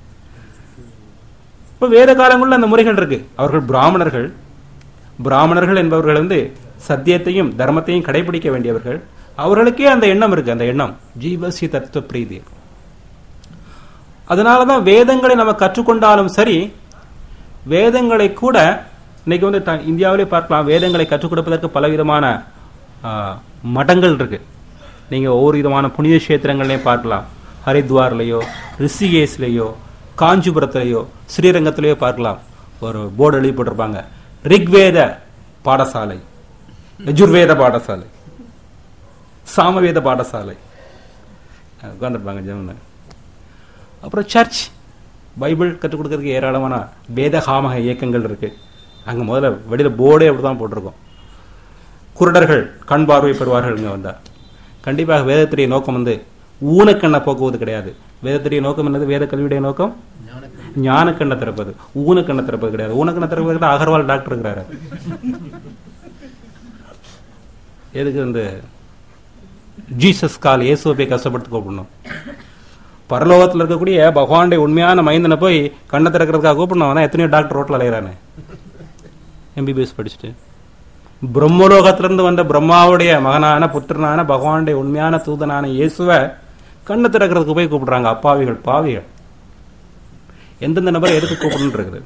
இப்ப வேத காலங்களில் அந்த முறைகள் இருக்கு. அவர்கள் பிராமணர்கள் என்பவர்கள் சத்தியத்தையும் தர்மத்தையும் கடைபிடிக்க வேண்டியவர்கள். அவர்களுக்கே அந்த எண்ணம் இருக்கு. அந்த எண்ணம் ஜீவசி தத்துவ பிரீதி. அதனாலதான் வேதங்களை நம்ம கற்றுக்கொண்டாலும் சரி, வேதங்களை கூட இன்னைக்கு இந்தியாவிலே பார்க்கலாம். வேதங்களை கற்றுக் கொடுப்பதற்கு பலவிதமான மடங்கள் இருக்கு. நீங்க ஒவ்வொரு விதமான புனித கஷேத்திரங்களையும் பார்க்கலாம். ஹரித்வார்லயோ, ரிஷிகேஷ்லயோ, காஞ்சிபுரத்திலேயோ, ஸ்ரீரங்கத்திலேயோ பார்க்கலாம். ஒரு போர்டு எழுதி போட்டிருப்பாங்க, ரிக்வேத பாடசாலை, யஜுர்வேத பாடசாலை, சாமவேத பாடசாலை உட்கார்ந்துருப்பாங்க ஜெமன. அப்புறம் சர்ச், பைபிள் கற்றுக் கொடுக்கறதுக்கு ஏராளமான வேத காமக இயக்கங்கள் இருக்கு. அங்க முதல்ல வெளியில போர்டே அப்படிதான் போட்டிருக்கோம். குருடர்கள் கண் பார்வை பெறுவார்கள். இங்க வந்தா கண்டிப்பாக வேதத்துடைய நோக்கம் ஊனக்கண்ணை போக்குவது கிடையாது. வேதத்துடைய நோக்கம் என்னது? வேத கல்வியுடைய நோக்கம் ஞானக்கண்ணை திறப்பது, ஊனக்கண்ணை திறப்பது கிடையாது. ஊனக்கண்ணை திறப்பது அகர்வால் டாக்டர் இருக்கிறாரு. எதுக்கு ஜீசஸ் கால் இயேசுவை கஷ்டப்படுத்தி கூப்பிடணும்? பரலோகத்தில் இருக்கக்கூடிய பகவானுடைய உண்மையான மைந்தனை போய் கண்ணை திறக்கிறதுக்காக கூப்பிடணும். அதான் எத்தனையோ டாக்டர் ரோட்ல அலையிறானே MBBS படிச்சுட்டு. பிரம்மலோகத்திலிருந்து வந்த பிரம்மாவுடைய மகனான புத்திரனான பகவானுடைய உண்மையான தூதனான இயேசுவை கண்ணை திறக்கிறதுக்கு போய் கூப்பிடுறாங்க. அப்பாவிகள், பாவிகள். எந்தெந்த நபரை எதுக்கு கூப்பிடணும் இருக்குது.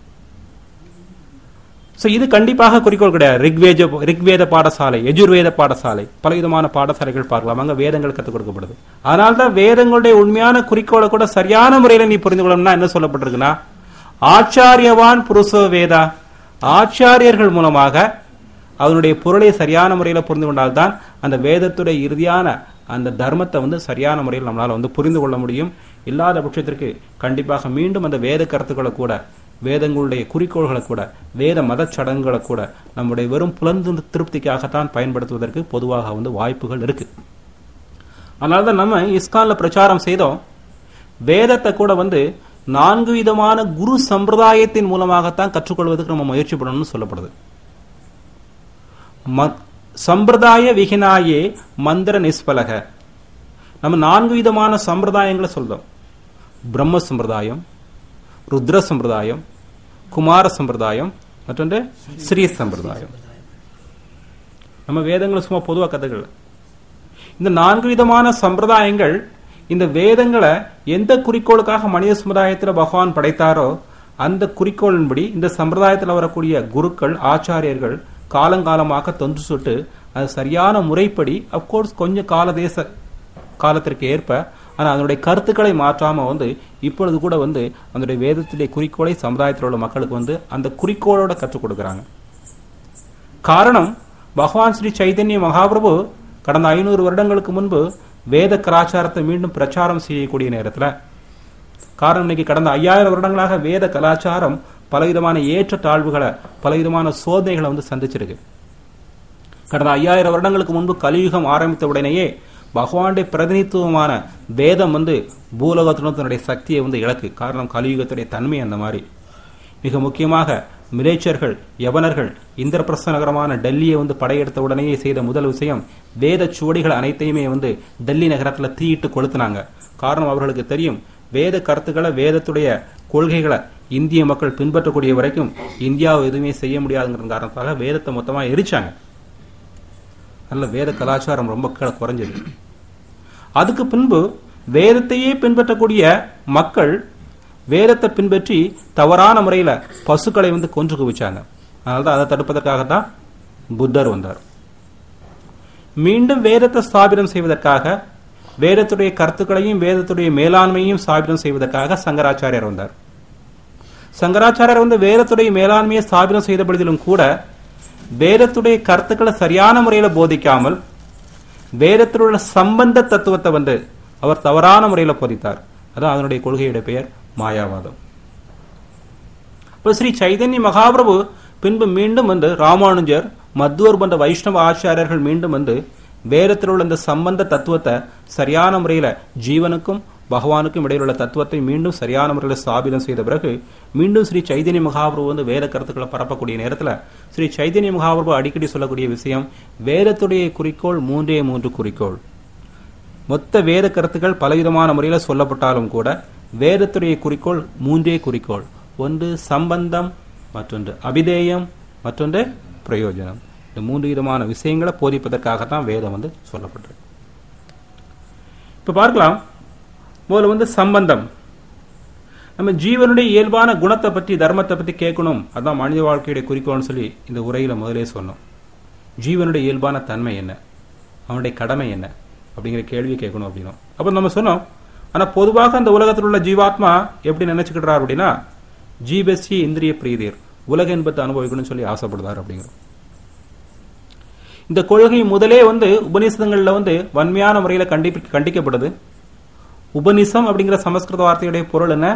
இது கண்டிப்பாக குறிக்கோள் கிடையாது. ரிக்வேத பாடசாலை, யஜுர்வேத பாடசாலை, பலவிதமான பாடசாலைகள் பார்க்கலாம். அங்க வேதங்கள் கற்றுக் கொடுக்கப்படுது. அதனால்தான் வேதங்களுடைய உண்மையான குறிக்கோளை கூட சரியான முறையில நீ புரிந்து கொள்ளணும்னா என்ன சொல்லப்பட்டிருக்குன்னா, ஆச்சாரியவான் புருஷோ வேதா, ஆச்சாரியர்கள் மூலமாக அதனுடைய பொருளை சரியான முறையில் புரிந்து கொண்டால்தான் அந்த வேதத்துடைய இறுதியான அந்த தர்மத்தை சரியான முறையில் நம்மளால புரிந்து கொள்ள முடியும். இல்லாத பட்சத்திற்கு கண்டிப்பாக மீண்டும் அந்த வேத கருத்துக்களை கூட, வேதங்களுடைய குறிக்கோள்களை கூட, வேத மத சடங்குகளை கூட நம்முடைய வெறும் புலந்து திருப்திக்காகத்தான் பயன்படுத்துவதற்கு பொதுவாக வாய்ப்புகள் இருக்கு. அதனால்தான் நம்ம இஸ்கான்ல பிரச்சாரம் செய்தோம். வேதத்தை கூட 4 விதமான குரு சம்பிரதாயத்தின் மூலமாகத்தான் கற்றுக்கொள்வதற்கு நம்ம முயற்சி பண்ணணும்னு சொல்லப்படுது. சம்பிரதாய விகினாயே மந்திர நிஸ்பலக. நம்ம 4 விதமான சம்பிரதாயங்களை சொல்றோம். பிரம்ம சம்பிரதாயம், ருத்ர சம்பிரதாயம், குமார சம்பிரதாயம், மற்றொன்று ஸ்ரீ சம்பிரதாயம். நம்ம வேதங்களை சும்மா பொதுவாக கதைகள். இந்த 4 விதமான சம்பிரதாயங்கள் இந்த வேதங்களை எந்த குறிக்கோளுக்காக மனித சமுதாயத்தில் பகவான் படைத்தாரோ அந்த குறிக்கோளின்படி இந்த சம்பிரதாயத்தில் வரக்கூடிய குருக்கள், ஆச்சாரியர்கள் காலங்காலமாக தொன்று சுட்டு அது சரியான முறைப்படி அப்கோர்ஸ் கொஞ்சம் காலத்திற்கு ஏற்ப, ஆனால் அதனுடைய கருத்துக்களை மாற்றாம இப்பொழுது கூட அதனுடைய வேதத்திலே குறிக்கோளை சமுதாயத்தில் உள்ள மக்களுக்கு அந்த குறிக்கோளோட கற்றுக் கொடுக்கிறாங்க. காரணம், பகவான் ஸ்ரீ சைதன்ய மகாபிரபு கடந்த 500 வருடங்களுக்கு முன்பு வேத கலாச்சாரத்தை மீண்டும் பிரச்சாரம் செய்யக்கூடிய நேரத்தில், காரணம் இன்னைக்கு கடந்த 5000 வருடங்களாக வேத கலாச்சாரம் பலவிதமான ஏற்ற தாழ்வுகளை, பலவிதமான சோதனைகளை சந்திச்சிருக்கு. கடந்த 5000 வருடங்களுக்கு முன்பு கலியுகம் ஆரம்பித்த உடனேயே பகவானுடைய பிரதிநிதித்துவமான வேதம் பூலோகத்தினுடைய தன்னுடைய சக்தியை இழக்கு. காரணம், கலியுகத்துடைய தன்மை அந்த மாதிரி. மிக முக்கியமாக மிலேச்சர்கள், யவனர்கள் இந்திரபிரஸ்த நகரமான டெல்லியை படையெடுத்த உடனேயே செய்த முதல் விஷயம், வேத சுவடிகள் அனைத்தையுமே டெல்லி நகரத்தில் தீயிட்டு கொளுத்தினாங்க. காரணம், அவர்களுக்கு தெரியும் வேத கருத்துக்களை, வேதத்துடைய கொள்கைகளை இந்திய மக்கள் பின்பற்றக்கூடிய வரைக்கும் இந்தியாவை எதுவுமே செய்ய முடியாதுங்கிற காரணத்தாக வேதத்தை மொத்தமா எரிச்சாங்க. நல்ல வேத கலாச்சாரம் ரொம்ப குறைஞ்சது. அதுக்கு பின்பு வேதத்தையே பின்பற்றக்கூடிய மக்கள் வேதத்தை பின்பற்றி தவறான முறையில பசுக்களை கொன்று குவிச்சாங்க. அதனால்தான் அதை தடுப்பதற்காகத்தான் புத்தர் வந்தார். மீண்டும் வேதத்தை ஸ்தாபிதம் செய்வதற்காக, வேதத்துடைய கருத்துக்களையும் வேதத்துடைய மேலாண்மையும் ஸ்தாபிதம் செய்வதற்காக சங்கராச்சாரியர் வந்தார். சங்கராச்சாரியர் வேதத்துடைய மேலாண்மையை ஸ்தாபிதம் செய்த பொழுதிலும் கூட வேதத்துடைய கருத்துக்களை சரியான முறையில போதிக்காமல் வேதத்தில் உள்ள சம்பந்த தத்துவத்தை அவர் தவறான முறையில போதித்தார். அதான் அதனுடைய கொள்கையுடைய பெயர் மாயாவாதம். ஸ்ரீ சைதன்ய மகாபிரபு பின்பு மீண்டும் ராமானுஜர், மத்வர் போன்ற வைஷ்ணவ ஆச்சாரியர்கள் மீண்டும் வேதத்தில் உள்ள இந்த சம்பந்த தத்துவத்தை சரியான முறையில ஜீவனுக்கும் பகவானுக்கும் இடையில் உள்ள தத்துவத்தை மீண்டும் சரியான முறையில் ஸ்தாபிதம் செய்த பிறகு மீண்டும் ஸ்ரீ சைதன்ய மகாபிரபு வேத கருத்துக்களை பரப்பக்கூடிய நேரத்தில் ஸ்ரீ சைதன்ய மகாபிரபு அடிக்கடி சொல்லக்கூடிய விஷயம், வேதத்துடைய குறிக்கோள் 3 குறிக்கோள். மொத்த வேத கருத்துக்கள் பலவிதமான முறையில் சொல்லப்பட்டாலும் கூட வேதத்துடைய குறிக்கோள் 3 குறிக்கோள். ஒன்று சம்பந்தம், மற்றொன்று அபிதேயம், மற்றொன்று பிரயோஜனம். இந்த 3 விதமான விஷயங்களை போதிப்பதற்காகத்தான் வேதம் சொல்லப்பட்டிருக்கு. இப்ப பார்க்கலாம், முதல்ல சம்பந்தம். நம்ம ஜீவனுடைய இயல்பான குணத்தை பற்றி, தர்மத்தை பற்றி கேட்கணும். அதான் மனித வாழ்க்கையுடைய குறிக்கோள்னு சொல்லி இந்த உரையில முதலே சொன்னோம். ஜீவனுடைய இயல்பான தன்மை என்ன, அவனுடைய கடமை என்ன அப்படிங்கிற கேள்வி கேட்கணும் அப்படின்னா, அப்ப நம்ம சொன்னோம். ஆனா பொதுவாக அந்த உலகத்தில் உள்ள ஜீவாத்மா எப்படி நினைச்சுக்கிட்டார் அப்படின்னா, ஜீவஸ்ய இந்திரிய பிரீதியர், உலக இன்பத்தை அனுபவிக்கணும்னு சொல்லி ஆசைப்படுதார் அப்படிங்கிறோம். இந்த கொள்கை முதலே உபநிஷதங்கள்ல வன்மையான முறையில கண்டிக்கப்படுது. உபநிஷம் அப்படிங்கிற சமஸ்கிருத வார்த்தையுடைய பொருள் என்ன?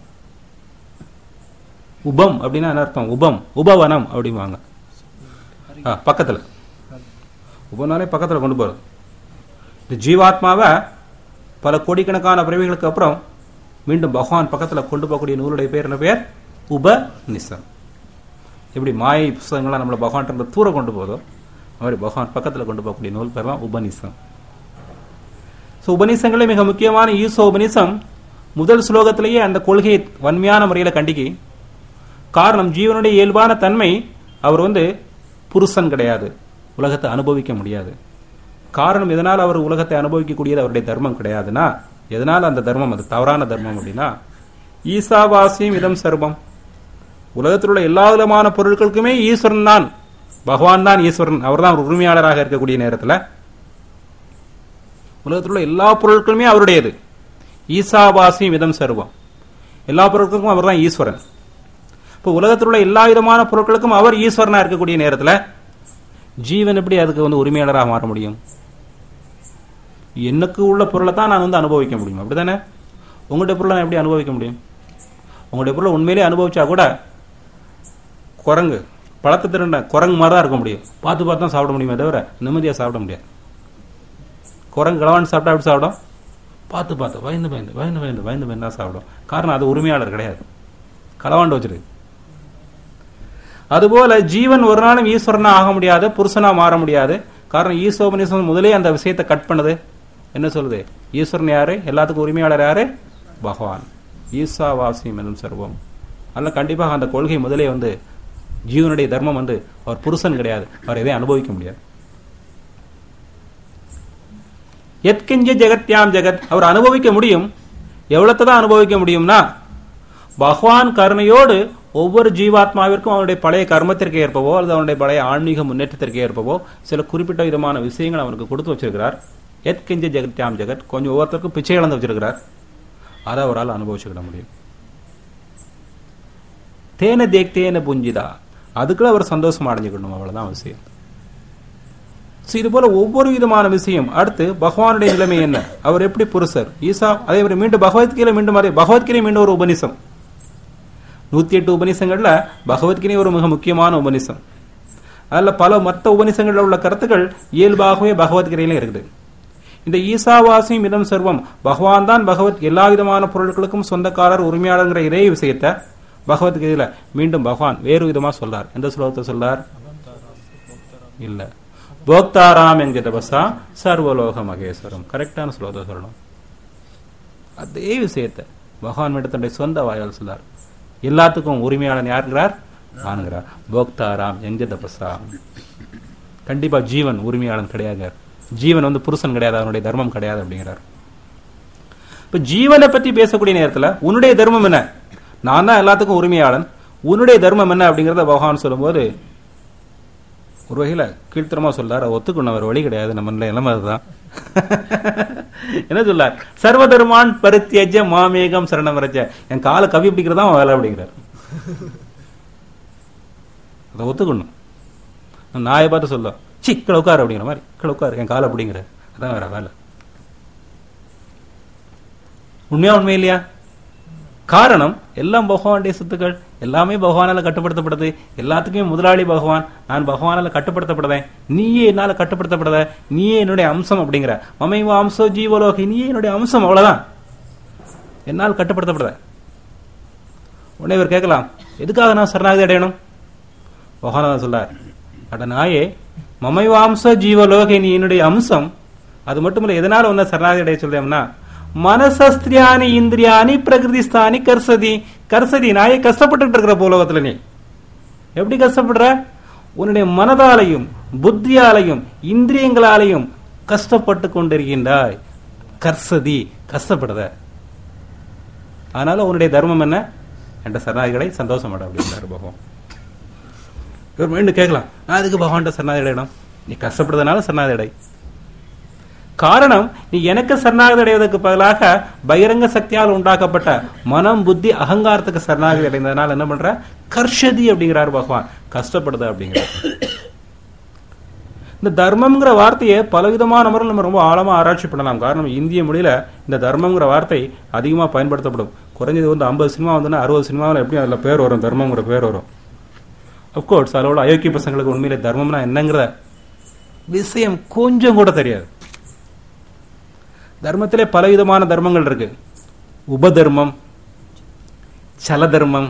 உபம் அப்படின்னா என்ன அர்த்தம்? உபம், உபவனம் அப்படிவாங்க. பக்கத்துல உபனாலே பக்கத்துல கொண்டு போறது. இந்த ஜீவாத்மாவை பல கோடிக்கணக்கான பிறவிகளுக்கு அப்புறம் மீண்டும் பகவான் பக்கத்துல கொண்டு போகக்கூடிய நூலுடைய பேர் என்ன பேர்? உபநிஷம். எப்படி மாயை புஸ்தகங்கள்லாம் நம்மள பகவான் தூர கொண்டு போதோ, மாதிரி பகவான் பக்கத்துல கொண்டு போகக்கூடிய நூல் பேர் தான் உபநிஷம். உபநிஷங்களே மிக முக்கியமான ஈசோ உபநிஷம் முதல் ஸ்லோகத்திலேயே அந்த கொள்கையை வன்மையான முறையில கண்டிக்கி. காரணம், ஜீவனுடைய இயல்பான தன்மை, அவர் புருஷன் கிடையாது, உலகத்தை அனுபவிக்க முடியாது. காரணம், எதனால் அவர் உலகத்தை அனுபவிக்கக்கூடியது அவருடைய தர்மம் கிடையாதுன்னா, எதனால் அந்த தர்மம் அது தவறான தர்மம் அப்படின்னா, ஈசாவாசியம் இதம் சர்வம், உலகத்தில் உள்ள எல்லா விதமான பொருட்களுக்குமே ஈஸ்வரன் தான், பகவான் தான் ஈஸ்வரன், அவர் தான் உரிமையாளராக இருக்கக்கூடிய நேரத்தில் உலகத்தில் உள்ள எல்லா பொருட்களுமே அவருடையது. ஈசாவாசியம் இதம் சர்வம், எல்லா பொருட்களுக்கும் அவர் தான் ஈஸ்வரன். இப்போ உலகத்தில் உள்ள எல்லா விதமான பொருட்களுக்கும் அவர் ஈஸ்வரனா இருக்கக்கூடிய நேரத்தில் ஜீவன் எப்படி அதுக்கு உரிமையாளராக மாற முடியும்? எனக்கு உள்ள பொருளை தான் நான் அனுபவிக்க முடியும், அப்படித்தானே? உங்களுடைய பொருளை நான் எப்படி அனுபவிக்க முடியும்? உங்களுடைய பொருளை உண்மையிலே அனுபவிச்சா கூட குரங்கு பழத்தை திரண்ட குரங்கு மாதிரி தான் இருக்க முடியும். பார்த்து பார்த்து தான் சாப்பிட முடியுமே தவிர நிம்மதியாக சாப்பிட முடியாது. குரங்கு களவாண்டு சாப்பிட்டா எப்படி சாப்பிடும்? பார்த்து பார்த்து பயந்து பயந்து பயந்து பயந்து பயந்து பயந்து தான் சாப்பிடும். காரணம், அது உரிமையாளர் கிடையாது, களவாண்டு வச்சிருக்கு. அதுபோல ஜீவன் ஒரு நாளும் ஈஸ்வரனா ஆக முடியாது, புருஷனா மாற முடியாது. காரணம், ஈசோபனிஷம் முதலே அந்த விஷயத்தை கட் பண்ணுது. என்ன சொல்லுது? ஈஸ்வரன் யாரு? எல்லாத்துக்கும் உரிமையாளர் யாரு? பகவான். ஈசாவாசியம் என்னும் சர்வம். அல்ல, கண்டிப்பாக அந்த கொள்கை முதலே ஜீவனுடைய தர்மம் அவர் புருஷன் கிடையாது, அவர் எதையும் அனுபவிக்க முடியாது. எத்கிஞ்ச ஜெகத்யாம் ஜெகத், அவர் அனுபவிக்க முடியும். எவ்வளவுதான் அனுபவிக்க முடியும்னா, பகவான் கருணையோடு ஒவ்வொரு ஜீவாத்மாவிற்கும் அவனுடைய பழைய கர்மத்திற்கு ஏற்பவோ அல்லது அவனுடைய பழைய ஆன்மீக முன்னேற்றத்திற்கு ஏற்பவோ சில குறிப்பிட்ட விதமான விஷயங்கள் அவனுக்கு கொடுத்து வச்சிருக்கிறார். எத்கிஞ்ச ஜெகத்யாம் ஜெகத், கொஞ்சம் ஒவ்வொருத்தருக்கும் பிச்சை இழந்து வச்சிருக்கிறார். அதை அவரால் அனுபவிச்சுக்கிட முடியும். தேன தேக்தேன புஞ்சிதா, அதுக்குள்ள அவர் சந்தோஷம் அடைஞ்சுக்கணும், அவ்வளவுதான் விஷயம். இது போல ஒவ்வொரு விதமான விஷயம். அடுத்து பகவானுடைய நிலைமை என்ன, அவர் எப்படி புருஷர், ஈசா, அதே மாதிரி மீண்டும் பகவத்கீதை, மீண்டும் பகவத்கீதை மீண்டும் ஒரு உபநிஷம். 108 உபநிஷங்கள்ல பகவத்கீதை ஒரு மிக முக்கியமான உபநிஷம். அதுல பல மற்ற உபநிஷங்கள்ல உள்ள கருத்துக்கள் இயல்பாகவே பகவத்கீதையில இருக்குது. இந்த ஈசாவாசியும் இதம் சர்வம், பகவான் தான் பகவத் எல்லா விதமான பொருட்களுக்கும் சொந்தக்காரர் உரிமையாளர்ங்கிற இதே விஷயத்த பகவத்கீதையில மீண்டும் பகவான் வேறு விதமா சொல்றார். எந்த ஸ்லோகத்தை சொல்றார்? இல்ல, போக்தாராம் என்கிற பசா சர்வலோக மகேஸ்வரம், கரெக்டான ஸ்லோகத்தை சொல்லணும். அதே விஷயத்த பகவான் தன்னுடைய சொந்த வாயால் சொல்றார். எல்லாத்துக்கும் உரிமையாளன் யாருங்கிறார்? நான்கிறார். போக்தாராம் என்கிற பசா. கண்டிப்பா ஜீவன் உரிமையாளன் கிடையாது. ஜீவன் புருஷன் கிடையாது, அவனுடைய தர்மம் கிடையாது அப்படிங்கிறார். இப்ப ஜீவனை பத்தி பேசக்கூடிய நேரத்துல உன்னுடைய தர்மம் என்ன, நான் தான் எல்லாத்துக்கும் உரிமையாளன், உன்னுடைய தர்மம் என்ன அப்படிங்கறத பகவான் சொல்லும் போது ஒரு வகையில கீழ்த்தரமா சொல்றார். ஒத்துக்கணும், அவர் வழி கிடையாது, நம்ம நிலைமை அதுதான். என்ன சொல்லார்? சர்வதர்மான் பரித்யஜ மாமேகம் சரணம் ரஜ, என் காலை கவி பிடிக்கிறதா வேலை அப்படிங்கிறார். அதை ஒத்துக்கணும். நாயை பார்த்து சொல்ல கீழே உட்காரு அப்படிங்கிற மாதிரி, கீழே உட்காரு என் காலை அப்படிங்கிற, அதான் வேற வேலை. உண்மையா உண்மை இல்லையா? காரணம் எல்லாம் பகவானுடைய சொத்துக்கள், எல்லாமே பகவானால கட்டுப்படுத்தப்படுது. எல்லாத்துக்குமே முதலாளி பகவான், நான் பகவானால கட்டுப்படுத்தப்படுறேன், நீயே என்னால கட்டுப்படுத்தப்படுத, நீயே என்னுடைய அம்சம் அப்படிங்கிற. மமைவ அம்சோ ஜீவலோகி, நீயே என்னுடைய அம்சம், அவ்வளவுதான், என்னால் கட்டுப்படுத்தப்படுற. உடனே இவர் கேட்கலாம், எதுக்காக நான் சரணாகதி அடையணும்? பகவான் சொல்றார், அட நாயே, மமைவாம்ச ஜீவலோகி, நீ என்னுடைய அம்சம். அது மட்டுமில்ல, எதனால ஒன்ன சரணாகதி அடைய சொல்றேன்னா, மனசஸ்திரியானி இந்திரியானி பிரகிருதிஸ்தானி கர்சதி. கர்சதி, நாயை கஷ்டப்பட்டு இருக்கிற பூலோகத்துல நீ எப்படி கஷ்டப்படுற? உன்னுடைய மனதாலையும் புத்தியாலையும் இந்திரியங்களாலையும் கஷ்டப்பட்டு கொண்டிருக்கின்றாய். கர்சதி, கஷ்டப்படுத. அதனால உன்னுடைய தர்மம் என்ன? என்ற சரணாதிகளை சந்தோஷப்பட அப்படின்றாரு பகவான். இவர் மீண்டும் கேட்கலாம், நான் அதுக்கு பகவான் சரணாதி அடையணும்? நீ கஷ்டப்படுறதுனால சரணாதி அடை. காரணம், நீ எனக்கு சரணாகதி அடைவதற்கு பதிலாக பகிரங்க சக்தியால் உண்டாக்கப்பட்ட மனம் புத்தி அகங்காரத்துக்கு சரணாகதி அடைந்ததுனால என்ன பண்ற? கர்ஷதி அப்படிங்கிறார் பகவான், கஷ்டப்படுத அப்படிங்கிறார். இந்த தர்மம்ங்கிற வார்த்தையை பலவிதமான முறையில் நம்ம ரொம்ப ஆழமா ஆராய்ச்சி பண்ணலாம். காரணம், இந்திய மொழியில இந்த தர்மம்ங்கிற வார்த்தை அதிகமா பயன்படுத்தப்படும். குறைஞ்சது 50 சினிமா வந்துன்னா 60 சினிமாவில் எப்படி அதுல பேர் வரும், தர்மம்ங்கிற பேர் வரும். அப்கோர்ஸ் அதோட அயோக்கிய பசங்களுக்கு உண்மையிலே தர்மம்னா என்னங்கிற விஷயம் கொஞ்சம் கூட தெரியாது. தர்மத்திலே பலவிதமான தர்மங்கள் இருக்கு. உபதர்மம், சல தர்மம்,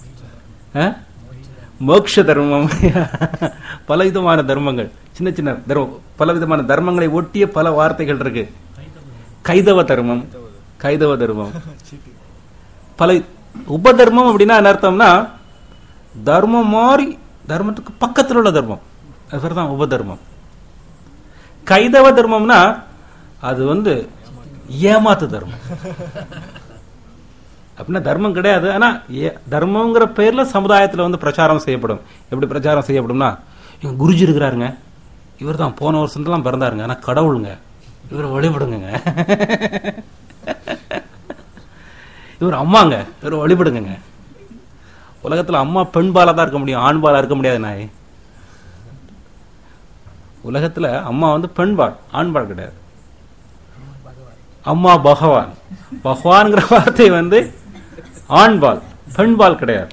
மோக்ஷ தர்மம், பலவிதமான தர்மங்கள், சின்ன சின்ன தர்மம், பலவிதமான தர்மங்களை ஒட்டிய பல வார்த்தைகள் இருக்கு. கைதவ தர்மம், கைதவ தர்மம், பல உபதர்மம் அப்படின்னா என்ன அர்த்தம்னா, தர்மம் மாறி தர்மத்துக்கு பக்கத்தில் உள்ள தர்மம், அதுதான் உபதர்மம். கைதவ தர்மம்னா அது ஏமாத்து தர்மம் அப்படின்னா தர்மம் கிடையாது. ஆனா தர்மங்கிற பேர்ல சமுதாயத்துல பிரச்சாரம் செய்யப்படும். எப்படி பிரச்சாரம் செய்யப்படும்னா, இவங்க குருஜி இருக்கிறாருங்க, இவர் தான் போன வருஷத்துலாம் பிறந்தாருங்க, ஆனா கடவுளுங்க, இவரை வழிபடுங்க, இவர் அம்மாங்க, இவரை வழிபடுங்க. உலகத்துல அம்மா பெண்பாலா தான் இருக்க முடியும், ஆண்பாலா இருக்க முடியாது. நாய் உலகத்துல அம்மா பெண்பால், ஆண்பால் கிடையாது. அம்மா பகவான், பகவான்ங்கிற வார்த்தை ஆண்பால், பெண்பால் கிடையாது.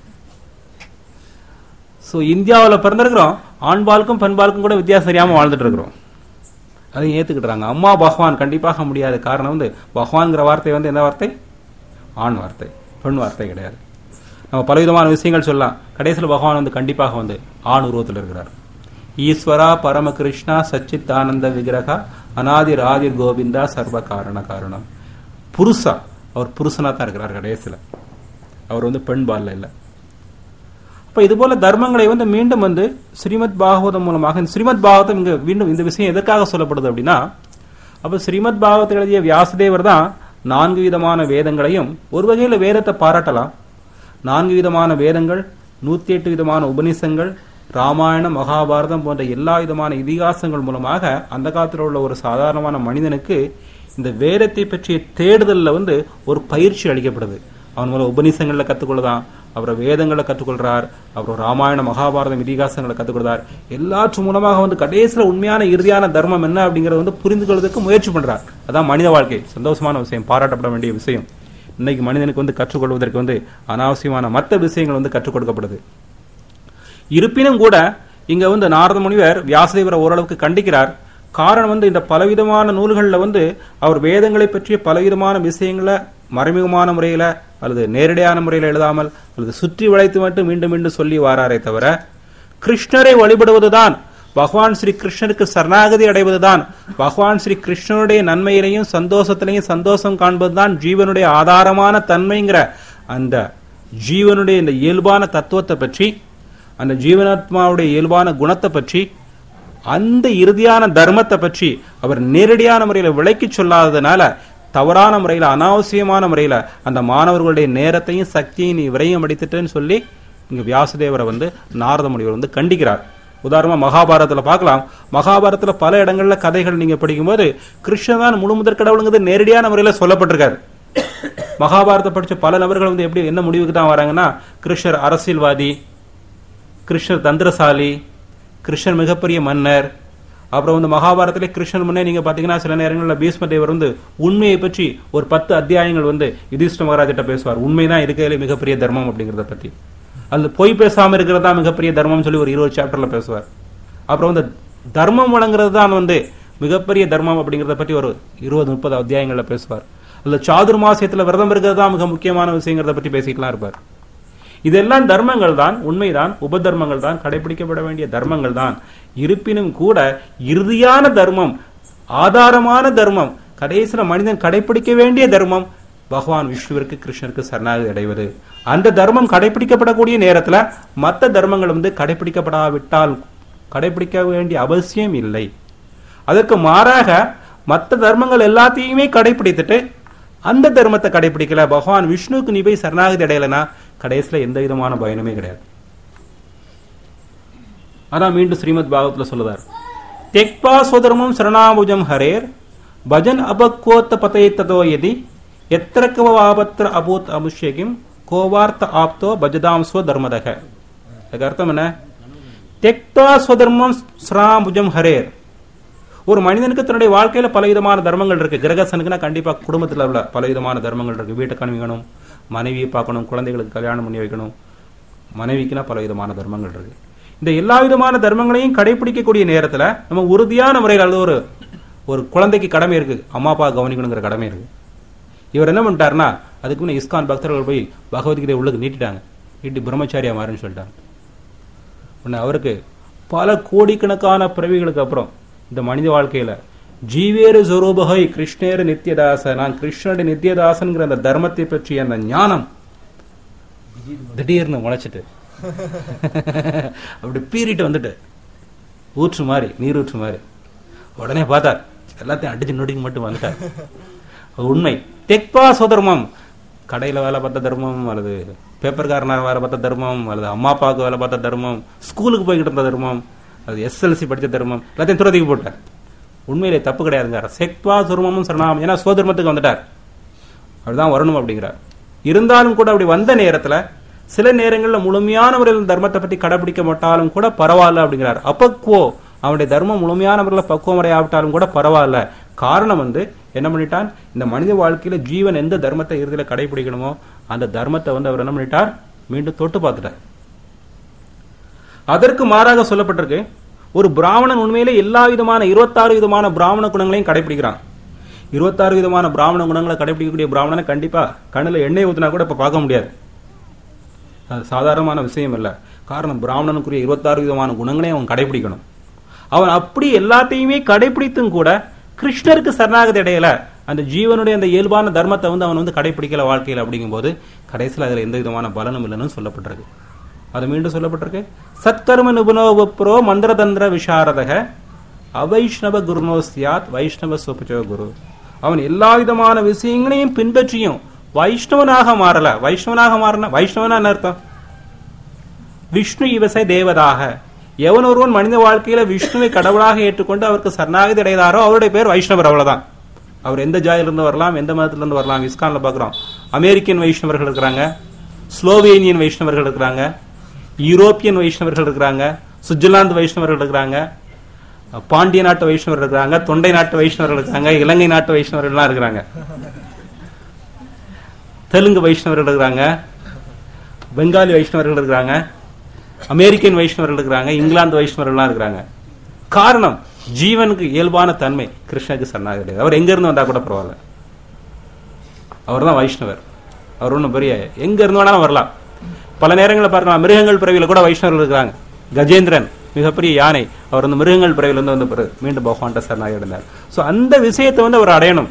இந்தியாவில் பிறந்திருக்கிறோம், ஆண்பாலுக்கும் பெண்பாலுக்கும் கூட வித்தியாசம் தெரியாம வாழ்ந்துட்டு இருக்கிறோம். அதை ஏத்துக்கிட்டாங்க. அம்மா பகவான் கண்டிப்பாக முடியாது. காரணம் பகவான்ங்கிற வார்த்தை என்ன வார்த்தை? ஆண் வார்த்தை, பெண் வார்த்தை கிடையாது. நம்ம பலவிதமான விஷயங்கள் சொல்லலாம். கடைசியில் பகவான் கண்டிப்பாக ஆண் உருவத்தில் இருக்கிறார். ஈஸ்வரா பரம கிருஷ்ணா சச்சித் ஆனந்த விக்கிரகா அநாதிர் ஆதிர் கோவிந்தா சர்வ காரண காரணம். புருஷா, அவர் புருஷனா தான் இருக்கிறார் கடைசியில், அவர் பெண்பால்ல இல்லை. அப்ப இது போல தர்மங்களை மீண்டும் ஸ்ரீமத் பாகவதம் மூலமாக, ஸ்ரீமத் பாகவதம் இங்க மீண்டும் இந்த விஷயம் எதற்காக சொல்லப்படுது அப்படின்னா, அப்ப ஸ்ரீமத் பாகவத்தை எழுதிய வியாசதேவர் தான் 4 விதமான வேதங்களையும், ஒரு வகையில வேதத்தை பாராட்டலாம், 4 விதமான வேதங்கள், 108 விதமான உபநிஷங்கள், ராமாயணம், மகாபாரதம் போன்ற எல்லா விதமான இதிகாசங்கள் மூலமாக அந்த காலத்தில் உள்ள ஒரு சாதாரணமான மனிதனுக்கு இந்த வேதத்தை பற்றிய தேடுதல்ல ஒரு பயிற்சி அளிக்கப்படுது. அவன் மூலம் உபநிஷங்கள்ல கற்றுக்கொள்ளதான், அப்புறம் வேதங்களை கற்றுக்கொள்றார், அப்புறம் ராமாயண மகாபாரதம் இதிகாசங்களை கற்றுக்கொள்றார். எல்லாற்றும் மூலமாக கடைசியில் உண்மையான இறுதியான தர்மம் என்ன அப்படிங்கறத புரிந்து கொள்வதற்கு முயற்சி பண்றார். அதான் மனித வாழ்க்கை. சந்தோஷமான விஷயம், பாராட்டப்பட வேண்டிய விஷயம். இன்னைக்கு மனிதனுக்கு கற்றுக்கொள்வதற்கு அனாவசியமான மற்ற விஷயங்கள் கற்றுக் கொடுக்கப்படுது. இருப்பினும் கூட இங்க நாரத முனிவர் வியாசதேவரை ஓரளவுக்கு கண்டிக்கிறார். காரணம் இந்த பலவிதமான நூல்கள்ல அவர் வேதங்களை பற்றிய பலவிதமான விஷயங்களை மறைமுகமான முறையில அல்லது நேரடியான முறையில் எழுதாமல் அல்லது சுற்றி வளைத்து மட்டும் மீண்டும் மீண்டும் சொல்லி வாராரே தவிர, கிருஷ்ணரை வழிபடுவதுதான், பகவான் ஸ்ரீ கிருஷ்ணருக்கு சரணாகதி அடைவதுதான், பகவான் ஸ்ரீ கிருஷ்ணனுடைய நன்மையிலையும் சந்தோஷத்திலையும் சந்தோஷம் காண்பதுதான் ஜீவனுடைய ஆதாரமான தன்மைங்கிற அந்த ஜீவனுடைய இந்த இயல்பான தத்துவத்தை பற்றி, அந்த ஜீவனாத்மாவுடைய இயல்பான குணத்தை பற்றி, அந்த இறுதியான தர்மத்தை பற்றி அவர் நேரடியான முறையில் விளக்கி சொல்லாததுனால தவறான முறையில் அனாவசியமான முறையில் அந்த மாணவர்களுடைய நேரத்தையும் சக்தியும் நீ விரையும் அடித்துட்டேன்னு சொல்லி இங்க வியாசதேவரை நாரத முனிவர் கண்டிக்கிறார். உதாரணமா மகாபாரதத்துல பார்க்கலாம். மகாபாரதத்துல பல இடங்கள்ல கதைகள் நீங்க படிக்கும்போது கிருஷ்ணன் தான் முழு முதற் கடவுளுங்கிறது நேரடியான முறையில சொல்லப்பட்டிருக்காரு. மகாபாரதத்தை படிச்ச பல நபர்கள் எப்படி என்ன முடிவுக்கு தான் வராங்கன்னா, கிருஷ்ணர் அரசியல்வாதி, கிருஷ்ணர் தந்திரசாலி, கிருஷ்ணர் மிகப்பெரிய மன்னர். அப்புறம் மகாபாரதத்திலே கிருஷ்ணன் முன்னே நீங்க பாத்தீங்கன்னா சில நேரங்களில் பீஷ்ம தேவர் உண்மையை பற்றி ஒரு 10 அத்தியாயங்கள் யுதிஷ்ட மகாராஜிட்ட பேசுவார். உண்மைதான் இருக்கிறதுல மிகப்பெரிய தர்மம் அப்படிங்கறத பத்தி. அது பொய் பேசாம இருக்கிறதா மிகப்பெரிய தர்மம் சொல்லி ஒரு 20 சாப்டர்ல பேசுவார். அப்புறம் தர்மம் வழங்குறது தான் மிகப்பெரிய தர்மம் அப்படிங்கறத பற்றி ஒரு 20-30 அத்தியாயங்கள்ல பேசுவார். அல்ல சாதுர்மாசியத்துல விரதம் இருக்கிறது தான் மிக முக்கியமான விஷயங்கிறத பற்றி பேசிக்கலாம் இருப்பார். இதெல்லாம் தர்மங்கள் தான், உண்மைதான், உபதர்மங்கள் தான், கடைபிடிக்கப்பட வேண்டிய தர்மங்கள் தான். இருப்பினும் கூட இறுதியான தர்மம், ஆதாரமான தர்மம், கடைசியில மனிதன் கடைபிடிக்க வேண்டிய தர்மம் பகவான் விஷ்ணுவிற்கு கிருஷ்ணருக்கு சரணாகதி அடைவது. அந்த தர்மம் கடைபிடிக்கப்படக்கூடிய நேரத்துல மற்ற தர்மங்கள் கடைபிடிக்கப்படாவிட்டால் கடைபிடிக்க வேண்டிய அவசியம் இல்லை. அதற்கு மாறாக மற்ற தர்மங்கள் எல்லாத்தையுமே கடைபிடித்துட்டு அந்த தர்மத்தை கடைபிடிக்கல, பகவான் விஷ்ணுவுக்கு நீ போய் சரணாகதி அடையலனா கடைசியில எந்த விதமான பயனுமே கிடையாது. அதான் மீண்டும் ஸ்ரீமத் பாகவத்துல சொல்லுவார், தெக்பா ஸ்வதர்மம் சரணாபுஜம் ஹரேர் பஜன் அபக்கோத்த பதேத்ததோ யதி எத்திரக்கவாபத்ர அபூத் அமுஷ்யகிம் கோவார்த்த ஆப்தோ பஜதாம் ஸ்வதர்மதக. அதுக்கு அர்த்தம் என்ன? தெக்பா ஸ்வதர்மம் சரணாபுஜம் ஹரேர். ஒரு மனிதனுக்கு தன்னுடைய வாழ்க்கையில பலவிதமான தர்மங்கள் இருக்கு. கிரகசனுக்குன்னா கண்டிப்பா குடும்பத்தில் உள்ள பலவிதமான தர்மங்கள் இருக்கு. வீட்டை கழுவிக்கணும், மனைவியை பார்க்கணும், குழந்தைகளுக்கு கல்யாணம் பண்ணி வைக்கணும், மனைவிக்குன்னா பலவிதமான தர்மங்கள் இருக்கு. இந்த எல்லா விதமான தர்மங்களையும் கடைபிடிக்கக்கூடிய நேரத்துல நம்ம உறுதியான முறையில் அல்லது ஒரு குழந்தைக்கு கடமை இருக்கு, அம்மா அப்பா கவனிக்கணுங்கிற கடமை இருக்கு. இவர் என்ன பண்ணிட்டாருன்னா, அதுக்கு முன்னே இஸ்கான் பக்தர்கள் போய் பகவத்கீதை உள்ளுக்கு நீட்டிட்டாங்க, நீட்டி பிரம்மச்சாரியா மாறுன்னு சொல்லிட்டாங்க. உடனே அவருக்கு பல கோடிக்கணக்கான பிறவிகளுக்கு அப்புறம் இந்த மனித வாழ்க்கையில ஜீவேரு சொரூபகை கிருஷ்ணேரு நித்தியதாச, நான் கிருஷ்ணனுடைய நித்தியதாசன்கிற அந்த தர்மத்தை பற்றிய அந்த ஞானம் திடீர்னு முளைச்சிட்டு அப்படி பீறிட்டு வந்துட்டு ஊற்று மாதிரி, நீரூற்று மாதிரி. உடனே பார்த்தார், எல்லாத்தையும் அடிச்சு நொடிக்கு மட்டும் வந்துட்டார். உண்மை தெக்பா சொதர்மம், கடையில வேலை பார்த்த தர்மம், அல்லது பேப்பர்காரனாக வேலை பார்த்த தர்மம், அல்லது அம்மா அப்பாவுக்கு வேலை பார்த்த தர்மம், ஸ்கூலுக்கு போய்கிட்டு இருந்த தர்மம், அது SLC படித்த தர்மம், எல்லாத்தையும் துறதிக்கு போட்டார். உண்மையிலே தப்பு கிடையாதுங்க. செக்வா சுர்மமும் சரணாமம், ஏன்னா சுவதர்மத்துக்கு வந்துட்டார், அப்படிதான் வரணும் அப்படிங்கிறார். இருந்தாலும் கூட அப்படி வந்த நேரத்துல சில நேரங்களில் முழுமையான முறையில் தர்மத்தை பற்றி கடைபிடிக்க மாட்டாலும் கூட பரவாயில்ல அப்படிங்கிறார். அப்பக்குவோ, அவனுடைய தர்மம் முழுமையான முறையில் பக்குவமடையாவிட்டாலும் கூட பரவாயில்ல. காரணம் என்ன பண்ணிட்டான், இந்த மனித வாழ்க்கையில ஜீவன் எந்த தர்மத்தை இறுதியில கடைபிடிக்கணுமோ அந்த தர்மத்தை அவர் என்ன பண்ணிட்டார், மீண்டும் தொட்டு பார்த்துட்டார். அதற்கு மாறாக சொல்லப்பட்டிருக்கு, ஒரு பிராமணன் உண்மையிலே எல்லா விதமான 26 விதமான பிராமண குணங்களையும் கடைபிடிக்கிறான். 26 விதமான பிராமண குணங்களை கடைபிடிக்கக்கூடிய பிராமணனை கண்டிப்பா கண்ணுல எண்ணெய் ஊத்தினா கூட இப்ப பார்க்க முடியாது. அது சாதாரணமான விஷயம் இல்ல. காரணம், பிராமணனுக்குரிய 26 விதமான குணங்களையும் அவன் கடைபிடிக்கணும். அவன் அப்படி எல்லாத்தையுமே கடைபிடித்தும் கூட கிருஷ்ணருக்கு சரணாகதி அடையல, அந்த ஜீவனுடைய அந்த இயல்பான தர்மத்தை அவன் கடைபிடிக்கல வாழ்க்கையில். அப்படிங்கும் போது கடைசியில் அதுல எந்த விதமான பலனும் இல்லைன்னு சொல்லப்பட்டிருக்கு. அது மீண்டும் சொல்லப்பட்டிருக்கு, சத்கர்ம நிபுணோபுரோ மந்திரதந்திர விஷாரதக அவைஷ்ணவ குருனோ சியாத் வைஷ்ணவ சுபச்சோ குரு. அவன் எல்லா விதமான விஷயங்களையும் பின்பற்றியும் வைஷ்ணவனாக மாறல. வைஷ்ணவனாக மாறின வைஷ்ணவனா என்ன அர்த்தம்? விஷ்ணு இவசை தேவதாக. எவன் ஒருவன் மனித வாழ்க்கையில விஷ்ணுவை கடவுளாக ஏற்றுக்கொண்டு அவருக்கு சரணாகதி அடைகிறாரோ அவருடைய பேர் வைஷ்ணவர். அவ்வளவுதான். அவர் எந்த ஜாயிலிருந்து வரலாம், எந்த மதத்திலிருந்து வரலாம். இஸ்கான்ல பாக்குறோம் அமெரிக்கன் வைஷ்ணவர்கள் இருக்கிறாங்க, ஸ்லோவேனியன் வைஷ்ணவர்கள் இருக்கிறாங்க, யூரோப்பியன் வைஷ்ணவர்கள் இருக்கிறாங்க, சுவிட்சர்லாந்து வைஷ்ணவர்கள் இருக்கிறாங்க, பாண்டிய நாட்டு வைஷ்ணவர்கள் இருக்கிறாங்க, தொண்டை நாட்டு வைஷ்ணவர்கள் இருக்கிறாங்க, இலங்கை நாட்டு வைஷ்ணவர்கள்லாம் இருக்கிறாங்க, தெலுங்கு வைஷ்ணவர்கள் இருக்கிறாங்க, பெங்காலி வைஷ்ணவர்கள் இருக்கிறாங்க, அமெரிக்கன் வைஷ்ணவர்கள் இருக்கிறாங்க, இங்கிலாந்து வைஷ்ணவர்கள்லாம் இருக்கிறாங்க. காரணம், ஜீவனுக்கு இயல்பான தன்மை கிருஷ்ணருக்கு சரணாகதி. அவர் எங்க இருந்து வந்தா கூட பரவாயில்ல, அவர் தான் வைஷ்ணவர். அவர் ஒன்றும் பெரிய எங்க இருந்து வேணாலும் வரலாம். பல நேரங்களில் பார்க்கலாம், மிருகங்கள் பிறவியில கூட வைஷ்ணவர்கள் இருக்கிறாங்க. கஜேந்திரன் மிகப்பெரிய யானை, அவர் வந்து மிருகங்கள் பிறவிலிருந்து வந்து மீண்டும் பகவான்கிட்ட சரணாகி அடைந்தார். ஸோ அந்த விஷயத்தை வந்து அவர் அடையணும்.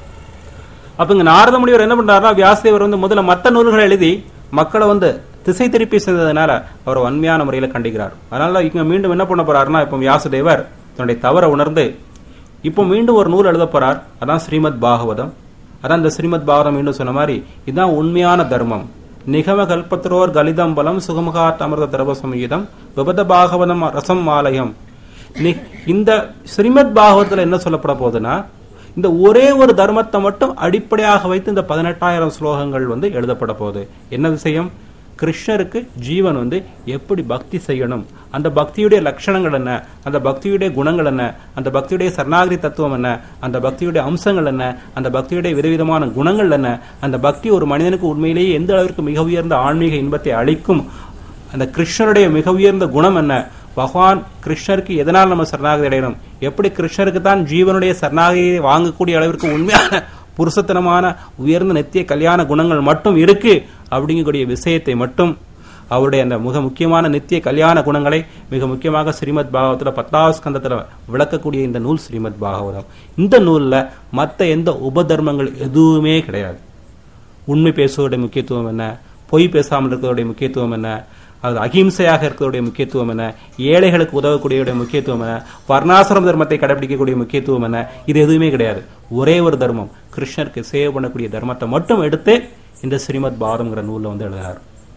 அப்ப இங்க நாரத முனிவர் என்ன பண்றாருன்னா, வியாசதேவர் வந்து முதல்ல மற்ற நூல்களை எழுதி மக்களை வந்து திசை திருப்பி செஞ்சதுனால அவர் உண்மையான முறையில கண்டிக்கிறார். அதனால இங்க மீண்டும் என்ன பண்ண போறாருன்னா, இப்ப வியாசதேவர் தன்னுடைய தவறை உணர்ந்து இப்போ மீண்டும் ஒரு நூல் எழுத போறார். அதான் ஸ்ரீமத் பாகவதம். அதான் இந்த ஸ்ரீமத் பாகவதம் மீண்டும் சொன்ன மாதிரி இதுதான் உண்மையான தர்மம். நிகம கல்பத்ரோர் கலிதம்பலம் சுகமுகாத் அமிர்த திரவ சமீதம் விபத பாகவதம் ரசம் ஆலயம். இந்த ஸ்ரீமத் பாகவதத்துல என்ன சொல்லப்பட போகுதுன்னா, இந்த ஒரே ஒரு தர்மத்தை மட்டும் அடிப்படையாக வைத்து இந்த 18,000 ஸ்லோகங்கள் வந்து எழுதப்பட போகுது. என்ன விஷயம்? கிருஷ்ணருக்கு ஜீவன் வந்து எப்படி பக்தி செய்யணும், அந்த பக்தியுடைய லட்சணங்கள் என்ன, அந்த பக்தியுடைய குணங்கள் என்ன, அந்த பக்தியுடைய சரணாகதி தத்துவம் என்ன, அந்த பக்தியுடைய அம்சங்கள் என்ன, அந்த பக்தியுடைய விதவிதமான குணங்கள் என்ன, அந்த பக்தி ஒரு மனிதனுக்கு உண்மையிலேயே எந்த அளவிற்கு மிக உயர்ந்த ஆன்மீக இன்பத்தை அளிக்கும், அந்த கிருஷ்ணருடைய மிக உயர்ந்த குணம் என்ன, பகவான் கிருஷ்ணருக்கு எதனால் நம்ம சரணாகதி அடையணும், எப்படி கிருஷ்ணருக்கு தான் ஜீவனுடைய சரணாகதியை வாங்கக்கூடிய அளவிற்கு உண்மையான புருஷத்தனமான உயர்ந்த நித்திய கல்யாண குணங்கள் மட்டும் இருக்கு அப்படிங்கக்கூடிய விஷயத்தை மட்டும், அவருடைய அந்த மிக முக்கியமான நித்திய கல்யாண குணங்களை மிக முக்கியமாக ஸ்ரீமத் பாகவதத்துல 10வது ஸ்கந்தத்துல விளக்கக்கூடிய இந்த நூல் ஸ்ரீமத் பாகவதம். இந்த நூல்ல மற்ற எந்த உபதர்மங்கள் எதுவுமே கிடையாது. உண்மை பேசுவதுடைய முக்கியத்துவம் என்ன, பொய் பேசாமல் இருக்கிறதுடைய முக்கியத்துவம் என்ன, அது அகிம்சையாக இருக்கிறதுடைய முக்கியத்துவம் என்ன, ஏழைகளுக்கு உதவக்கூடிய முக்கியத்துவம் என்ன, வர்ணாசிரம தர்மத்தை கடைபிடிக்கக்கூடிய முக்கியத்துவம் என்ன, இது எதுவுமே கிடையாது. ஒரே ஒரு தர்மம், கிருஷ்ணருக்கு சேவை பண்ணக்கூடிய தர்மத்தை மட்டும் எடுத்து இந்த ஸ்ரீமத் பாகவதம்ங்கிற நூல்ல வந்து எழுதினார்.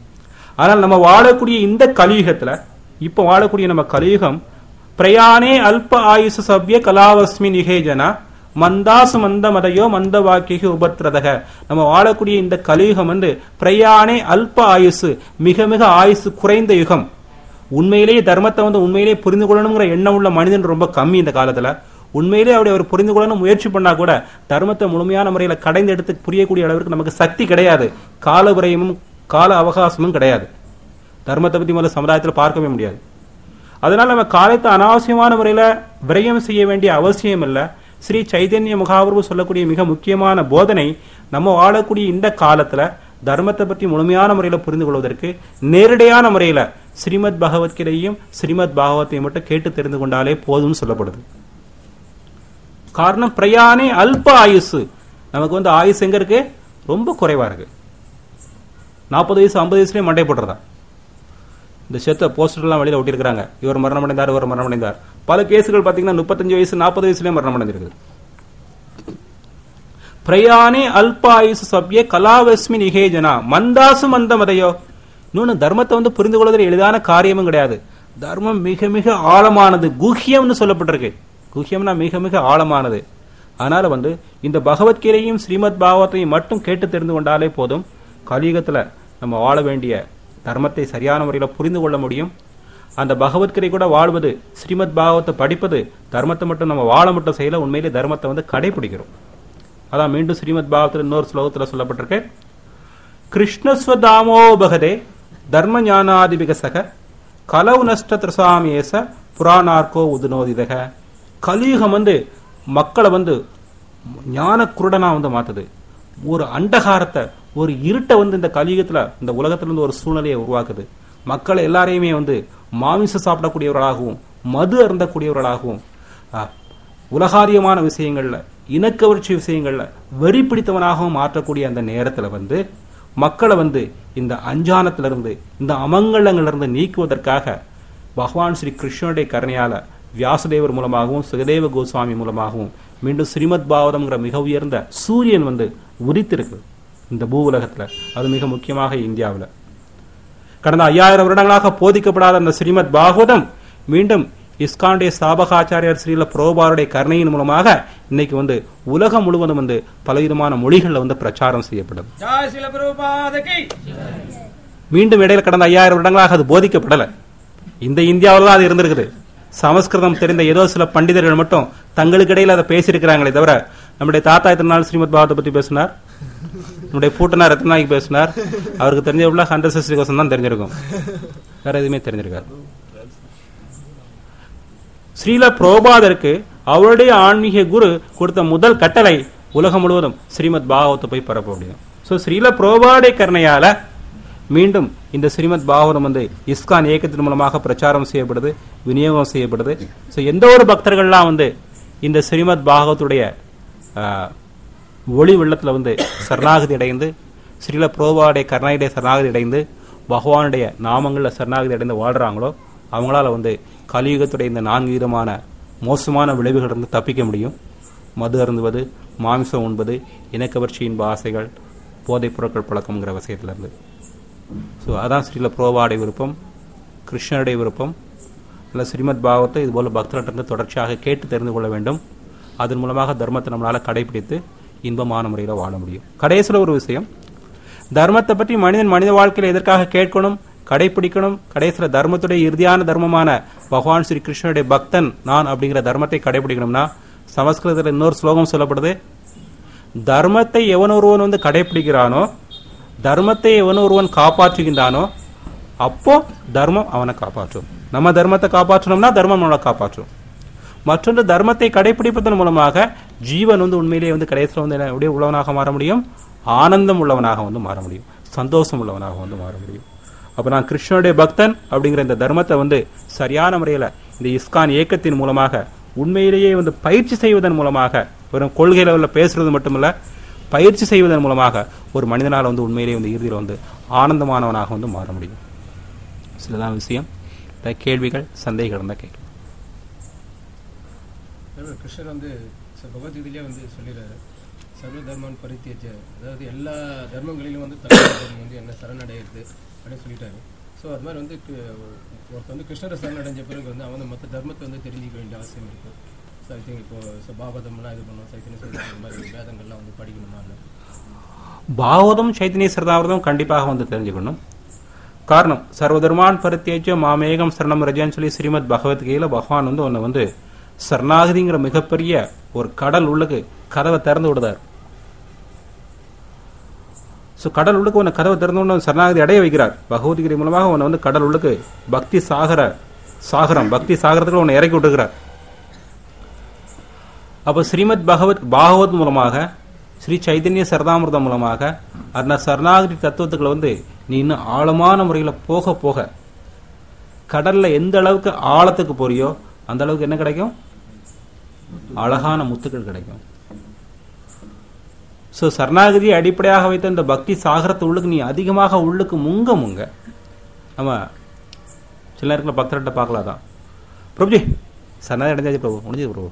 ஆனால் நம்ம வாழக்கூடிய இந்த கலியுகத்துல, இப்ப வாழக்கூடிய நம்ம கலியுகம், பிரயாணே அல்ப ஆயுசு சவ்ய கலாவஸ்மி நிகேஜனா மந்தாசு மந்த மதையோ மந்த வாக்கிய உபத்ரதக. நம்ம வாழக்கூடிய இந்த கலியுகம் வந்து பிரயாணே அல்ப ஆயுசு, மிக மிக ஆயுசு குறைந்த யுகம். உண்மையிலேயே தர்மத்தை வந்து உண்மையிலேயே புரிந்து கொள்ளணுங்கிற எண்ணம் உள்ள மனிதன் ரொம்ப கம்மி இந்த காலத்துல. உண்மையிலேயே அவர் புரிந்து கொள்ளணும் முயற்சி பண்ணா கூட தர்மத்தை முழுமையான முறையில கடைந்து எடுத்து புரியக்கூடிய அளவிற்கு நமக்கு சக்தி கிடையாது, கால விரயமும் கால அவகாசமும் கிடையாது. தர்மத்தை பத்தி முதல்ல சமுதாயத்தில் பார்க்கவே முடியாது. அதனால நம்ம காலத்தை அனாவசியமான முறையில விரயம் செய்ய வேண்டிய அவசியம் இல்லை. ஸ்ரீ சைதன்ய மகாபிரபு சொல்லக்கூடிய மிக முக்கியமான போதனை, நம்ம வாழக்கூடிய இந்த காலத்துல தர்மத்தை பற்றி முழுமையான முறையில புரிந்து கொள்வதற்கு நேரடியான முறையில ஸ்ரீமத் பகவத்கீதையும் ஸ்ரீமத் பாகவத்தையும் மட்டும் கேட்டு தெரிந்து கொண்டாலே போதும்னு சொல்லப்படுது. காரணம், பிரயாணே அல்ப ஆயுசு. நமக்கு வந்து ஆயுசு எங்க இருக்கு? ரொம்ப குறைவா இருக்கு. 40 வயசு 50 வயசுலயே மண்டை போட்டுறதா. இந்த செத்த போஸ்டர்லாம் வெளியில ஒட்டிருக்காங்க, இவர் மரணம் அடைந்தார், இவர் மரணம் அடைந்தார். பல கேசுகள் பாத்தீங்கன்னா 35 வயசு 40 வயசுலயே மரணம் அடைஞ்சிருக்கு. பிரயாணே அல்ப ஆயுசு சவ்ய கலாவஸ்மி நிகேஜனா மந்தாசு மந்த மதையோ. இன்னொன்னு, தர்மத்தை வந்து புரிந்து கொள்வதில் எளிதான காரியமும் கிடையாது. தர்மம் மிக மிக ஆழமானது, குஹ்யம்னு சொல்லப்பட்டிருக்கு. குஹ்யம்னா மிக மிக ஆழமானது. அதனால வந்து இந்த பகவத்கீதையும் ஸ்ரீமத் பாகவத்தையும் மட்டும் கேட்டு தெரிந்து கொண்டாலே போதும், கலியுகத்துல நம்ம வாழ வேண்டிய தர்மத்தை சரியான முறையில் புரிந்து கொள்ள முடியும். அந்த பகவத்கீதை கூட வாழ்வது, ஸ்ரீமத் பாகவத்தை படிப்பது, தர்மத்தை மட்டும் நம்ம வாழ மட்டும் செய்யல, உண்மையிலே தர்மத்தை வந்து கடைபிடிக்கிறோம். அதான் மீண்டும் ஸ்ரீமத் பாகவத்தில் இன்னொரு ஸ்லோகத்தில் சொல்லப்பட்டிருக்கு, கிருஷ்ணஸ்வதாமோ பகதே தர்ம ஞானாதி விகசக கலவு நஷ்ட திரசாமேச புராணார்க்கோ உதுனோதிதக. கலியுகம் வந்து மக்களை வந்து ஞான குருடனா வந்து மாத்துது. ஒரு அண்டகாரத்தை, ஒரு இருட்டை வந்து இந்த கலியுகத்துல இந்த உலகத்துல இருந்து ஒரு சூழ்நிலையை உருவாக்குது. மக்களை எல்லாரையுமே வந்து மாமிசம் சாப்பிடக்கூடியவர்களாகவும் மது அருந்தக்கூடியவர்களாகவும் உலகாரியமான விஷயங்கள்ல இனக்கவர்ச்சி விஷயங்கள்ல வெறி பிடித்தவனாகவும் மாற்றக்கூடிய அந்த நேரத்துல வந்து மக்களை வந்து இந்த அஞ்ஞானத்திலிருந்து இந்த அமங்கலங்களிலிருந்து நீக்குவதற்காக பகவான் ஸ்ரீ கிருஷ்ணனுடைய கருணையால வியாசதேவர் மூலமாகவும் சுகதேவ கோஸ்வாமி மூலமாகவும் மீண்டும் ஸ்ரீமத் பாகவதம்ங்கிற மிக உயர்ந்த சூரியன் வந்து உதித்திருக்கு. இந்த பூ உலகத்தில், அது மிக முக்கியமாக இந்தியாவில். கடந்த 5000 வருடங்களாக போதிக்கப்படாத அந்த ஸ்ரீமத் பாகவதம் மீண்டும் இஸ்கானுடைய ஸ்தாபகாச்சாரியார் ஸ்ரீல புரோபாருடைய கருணையின் மூலமாக இன்னைக்கு உலகம் முழுவதும் பலவிதமான மொழிகளில் பிரச்சாரம் செய்யப்படும். மீண்டும் இடையில கடந்த 5000 வருடங்களாக அது போதிக்கப்படலை. இந்த இந்தியாவில் தான் அது இருந்திருக்குது. சமஸ்கிருதம் தெரிந்த ஏதோ சில பண்டிதர்கள் மட்டும் தங்களுக்கு இடையில அதை பேசியிருக்கிறாங்களே தவிர, நம்முடைய தாத்தா எத்தனை நாள் ஸ்ரீமத் பாகவத்தை பத்தி பேசினார், நம்முடைய பூட்டனார் எத்தனை நாளைக்கு பேசினார், அவருக்கு தெரிஞ்ச உள்ள 160 கோசம் தான் தெரிஞ்சிருக்கும், வேற எதுவுமே தெரிஞ்சிருக்காரு. ஸ்ரீல புரோபாதருக்கு அவருடைய ஆன்மீக குரு கொடுத்த முதல் கட்டளை உலகம் முழுவதும் ஸ்ரீமத் பாகவத்தை போய் பரப்ப முடியும். ஸோ ஸ்ரீல புரோபாடைய கருணையால மீண்டும் இந்த ஸ்ரீமத் பாகவதம் இஸ்கான் இயக்கத்தின் மூலமாக பிரச்சாரம் செய்யப்படுது, விநியோகம் செய்யப்படுது. ஸோ எந்த ஒரு பக்தர்கள்லாம் இந்த ஸ்ரீமத் பாகவத்துடைய ஒளி வெள்ளத்தில் சரணாகதி அடைந்து, ஸ்ரீல புரோபாடைய கருணையுடைய சரணாகதி அடைந்து, பகவானுடைய நாமங்களில் சரணாகதி அடைந்து வாழ்றாங்களோ அவங்களால கலியுகத்துடைய இந்த 4 விதமான மோசமான விளைவுகளிலிருந்து தப்பிக்க முடியும். மது அருந்துவது, மாமிசம் உண்பது, இனக்கவர்ச்சி இன்ப ஆசைகள், போதைப் பொருட்கள் பழக்கம்ங்கிற விஷயத்திலிருந்து. ஸோ அதான் ஸ்ரீல புரோபாடைய விருப்பம், கிருஷ்ணருடைய விருப்பம். இல்லை ஸ்ரீமத் பாகவத்தை இதுபோல் பக்தர்களிருந்து தொடர்ச்சியாக கேட்டு தெரிந்து கொள்ள வேண்டும். அதன் மூலமாக தர்மத்தை நம்மளால் கடைபிடித்து இன்பமான முறையில் வாழ முடியும். கடைசியில் ஒரு விஷயம், தர்மத்தை பற்றி மனித வாழ்க்கையில் எதற்காக கேட்கணும், கடைபிடிக்கணும், கடைசியில் தர்மத்துடைய இறுதியான தர்மமான பகவான் ஸ்ரீ கிருஷ்ணனுடைய பக்தன் நான் அப்படிங்கிற தர்மத்தை கடைபிடிக்கணும்னா, சமஸ்கிருதத்தில் இன்னொரு ஸ்லோகம் சொல்லப்படுது, தர்மத்தை எவன் ஒருவன் கடைபிடிக்கிறானோ, தர்மத்தை எவன் ஒருவன் காப்பாற்றுகின்றானோ, அப்போ தர்மம் அவனை காப்பாற்றும். நம்ம தர்மத்தை காப்பாற்றணும்னா தர்மம் நம்மளை காப்பாற்றும். மற்றொன்று, தர்மத்தை கடைபிடிப்பதன் மூலமாக ஜீவன் உண்மையிலேயே கடைசியில் எப்படி உள்ளவனாக மாற முடியும், ஆனந்தம் உள்ளவனாக மாற முடியும், சந்தோஷம் உள்ளவனாக மாற முடியும். அப்ப நான் கிருஷ்ணனுடைய பக்தன் அப்படிங்கிற இந்த தர்மத்தை சரியான முறையில் இந்த இஸ்கான் இயக்கத்தின் மூலமாக உண்மையிலேயே பயிற்சி செய்வதன் மூலமாக, வெறும் கொள்கை லெவலில் பேசுறது மட்டுமல்ல, பயிற்சி செய்வதன் மூலமாக ஒரு மனிதனால் உண்மையிலேயே இறுதியில் ஆனந்தமானவனாக மாற முடியும். சிலதான் விஷயம். கேள்விகள் சந்தேகங்கள் இருந்தால் கேட்கலாம். கிருஷ்ணர் பகவத்கீதையிலே சொல்லிடுறாரு, சர்வ தர்மன் பரித்தியஜ, அதாவது எல்லா தர்மங்களிலும் தர்மம் என்ன சரணடையிறது அப்படின்னு சொல்லிட்டாரு. ஸோ அது மாதிரி ஒருத்தர் கிருஷ்ணரை சரணடைஞ்ச பிறகு அவன் மற்ற தர்மத்தை தெரிஞ்சிக்க வேண்டிய அவசியம் இருக்கு. ஸோ ஐ திங்க் இப்போ பாகவதம்லாம் இது பண்ணுவோம், சைத்தன்ய சரிதாமிரதம் மாதிரி வேதங்கள்லாம் படிக்கணுமா? பாகவதம் சைத்தன்ய சரிதாமிரதம் கண்டிப்பாக தெரிஞ்சுக்கணும். காரணம், சர்வதர்மான் பரித்தியஜ மாமேகம் சரணம் ரஜான்னு சொல்லி ஸ்ரீமத் பகவத்கீதையில பகவான் உன்னை சரணாகதிங்கிற மிகப்பெரிய ஒரு கடல் உள்ளுக்கு கதவை திறந்து விடுதார். ஸோ கடல் உள்ளுக்கு உன்னை கதவை திறந்து விட சரணாகதி அடைய வைக்கிறார். பகவத்கீதை மூலமாக உன்னை கடல் உள்ளுக்கு பக்தி சாகரம் பக்தி சாகரத்துக்கு உன்னை இறக்கி விட்டுக்கிறார். அப்போ ஸ்ரீமத் பாகவத் மூலமாக, ஸ்ரீ சைதன்ய சரிதாமிரதம் மூலமாக அந்த சரணாகதி தத்துவத்துக்களை நீ இன்னும் ஆழமான முறையில் போக போக கடல்ல எந்த அளவுக்கு ஆழத்துக்கு போறியோ அந்த அளவுக்கு என்ன கிடைக்கும், அழகான முத்துக்கள் கிடைக்கும். ஸோ சரணாகதியை அடிப்படையாக வைத்த இந்த பக்தி சாகரத்து உள்ளுக்கு நீ அதிகமாக உள்ளுக்கு முங்க நம்ம சில நேரத்தில் பக்தர்கிட்ட பார்க்கலாதான், பிரபுஜி சரணாகதி அடைஞ்சாச்சு பிரபு, முடிஞ்சது பிரபு,